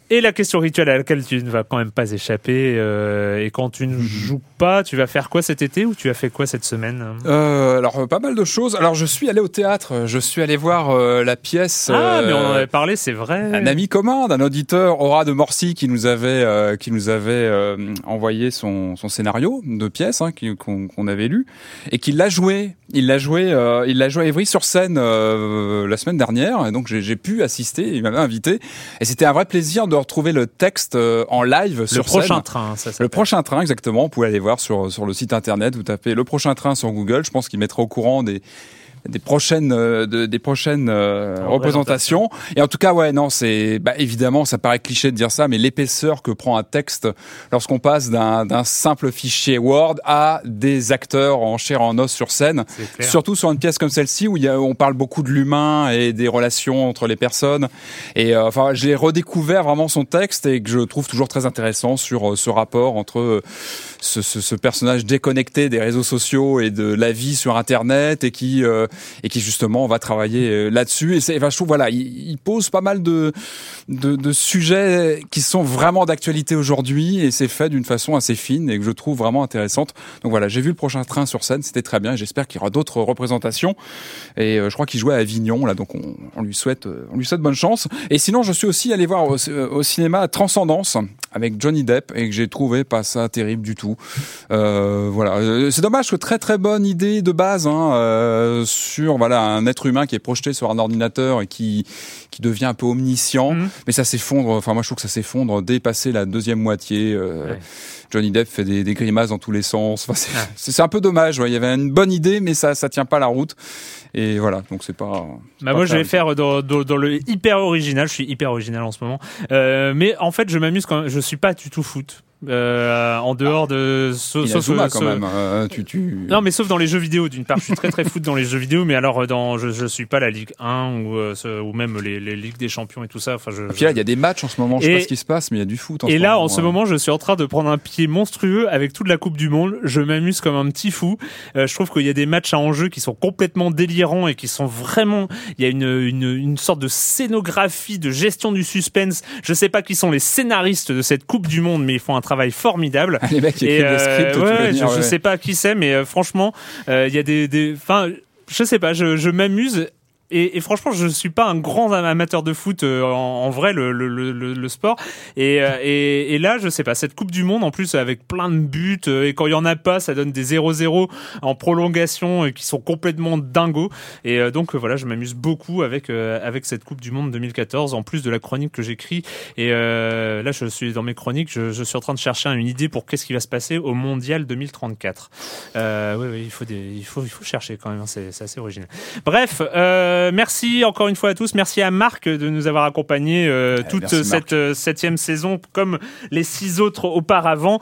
Et la question rituelle à laquelle tu ne vas quand même pas échapper, euh, et quand tu ne joues pas, tu vas faire quoi cet été ou tu as fait quoi cette semaine ? euh, Alors, pas mal de choses. Alors, je suis allé au théâtre, je suis allé voir euh, la pièce... Ah, euh, mais on en avait parlé, c'est vrai. Un ami commun d'un auditeur, Aura de Morcy, qui nous avait, euh, qui nous avait euh, envoyé son, son scénario de pièce hein, qui, qu'on, qu'on avait lu, et qui l'a joué. Il l'a joué, euh, il l'a joué à Évry sur scène euh, la semaine dernière, et donc j'ai, j'ai pu assister, il m'avait invité, et c'était un vrai plaisir de retrouver le texte euh, en live sur scène. Le prochain scène. train, ça s'appelle. Le prochain train, exactement, vous pouvez aller voir sur, sur le site internet, vous tapez le prochain train sur Google, je pense qu'il mettra au courant des des prochaines euh, de, des prochaines euh, représentations. Et en tout cas ouais non c'est bah évidemment ça paraît cliché de dire ça mais l'épaisseur que prend un texte lorsqu'on passe d'un d'un simple fichier Word à des acteurs en chair et en os sur scène, surtout sur une pièce comme celle-ci où il y a, on parle beaucoup de l'humain et des relations entre les personnes et euh, enfin j'ai redécouvert vraiment son texte et que je trouve toujours très intéressant sur euh, ce rapport entre euh, ce, ce, ce personnage déconnecté des réseaux sociaux et de la vie sur internet et qui euh, et qui justement on va travailler là-dessus et c'est enfin, je trouve voilà il, il pose pas mal de, de de sujets qui sont vraiment d'actualité aujourd'hui et c'est fait d'une façon assez fine et que je trouve vraiment intéressante. Donc voilà, j'ai vu le prochain train sur scène, c'était très bien et j'espère qu'il y aura d'autres représentations et euh, je crois qu'il jouait à Avignon là donc on, on lui souhaite on lui souhaite bonne chance. Et sinon je suis aussi allé voir au, au cinéma Transcendance avec Johnny Depp et que j'ai trouvé pas ça terrible du tout. Euh, voilà, c'est dommage que très très bonne idée de base hein, euh, sur voilà un être humain qui est projeté sur un ordinateur et qui qui devient un peu omniscient, mmh. mais ça s'effondre. Enfin moi je trouve que ça s'effondre dès passé la deuxième moitié. Euh, ouais. Johnny Depp fait des, des grimaces dans tous les sens. Enfin, c'est, ah. c'est, c'est un peu dommage. Ouais. Il y avait une bonne idée, mais ça ça tient pas la route. Et voilà, donc c'est pas. C'est bah pas moi je vais faire dans, dans, dans le hyper original. Je suis hyper original en ce moment. Euh, mais en fait je m'amuse quand je suis pas du tout foot. Euh, en dehors ah, de sauf, sauf, sauf quand même euh, tu, tu... non mais sauf dans les jeux vidéo d'une part je suis très très foot dans les jeux vidéo mais alors dans je je suis pas la Ligue un ou euh, ou même les les Ligues des Champions et tout ça enfin je, et puis là il y a des matchs en ce moment je sais et, pas ce qui se passe mais il y a du foot en et ce là moment, en ce ouais. moment je suis en train de prendre un pied monstrueux avec toute la Coupe du Monde je m'amuse comme un petit fou euh, je trouve qu'il y a des matchs à enjeu qui sont complètement délirants et qui sont vraiment il y a une une une sorte de scénographie de gestion du suspense je sais pas qui sont les scénaristes de cette Coupe du Monde mais ils font un travail formidable. Les mecs qui écrivent euh, le script, ouais, dire, je, ouais. je sais pas qui c'est, mais euh, franchement, il euh, y a des, des, enfin, je sais pas, je, je m'amuse. Et, et franchement, je suis pas un grand amateur de foot euh, en, en vrai, le, le, le, le sport. Et, euh, et, et là, je sais pas, cette Coupe du Monde, en plus, avec plein de buts, euh, et quand il y en a pas, ça donne des zéro zéro en prolongation euh, qui sont complètement dingos. Et euh, donc, euh, voilà, je m'amuse beaucoup avec euh, avec cette Coupe du Monde deux mille quatorze, en plus de la chronique que j'écris. Et euh, là, je suis dans mes chroniques, je, je suis en train de chercher une idée pour qu'est-ce qui va se passer au Mondial deux mille trente-quatre. Euh, oui, oui, il faut des, il faut, il faut chercher quand même, hein, c'est, c'est assez original. Bref, euh, Euh, merci encore une fois à tous. Merci à Marc de nous avoir accompagnés euh, toute merci, cette euh, septième saison, comme les six autres auparavant.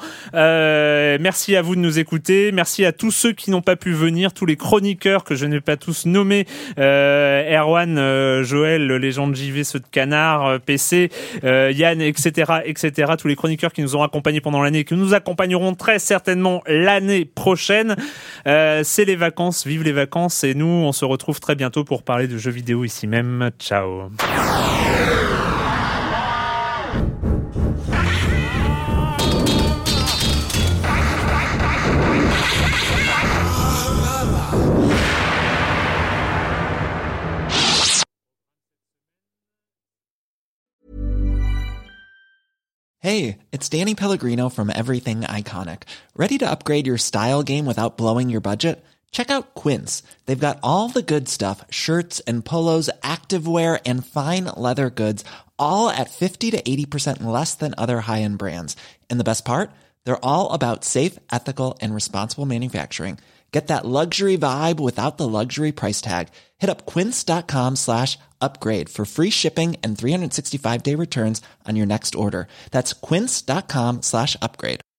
Euh, merci à vous de nous écouter. Merci à tous ceux qui n'ont pas pu venir, tous les chroniqueurs que je n'ai pas tous nommés. Euh, Erwan, euh, Joël, Légende J V, ceux de Canard, euh, P C, euh, Yann, et cetera, et cetera. Tous les chroniqueurs qui nous ont accompagnés pendant l'année et qui nous accompagneront très certainement l'année prochaine. Euh, c'est les vacances, vive les vacances. Et nous, on se retrouve très bientôt pour parler de jeux vidéo ici même. Ciao. Hey, it's Danny Pellegrino from Everything Iconic. Ready to upgrade your style game without blowing your budget? Check out Quince. They've got all the good stuff, shirts and polos, activewear, and fine leather goods, all at fifty to eighty percent less than other high-end brands. And the best part? They're all about safe, ethical, and responsible manufacturing. Get that luxury vibe without the luxury price tag. Hit up quince.com slash upgrade for free shipping and three sixty-five day returns on your next order. That's quince.com slash upgrade.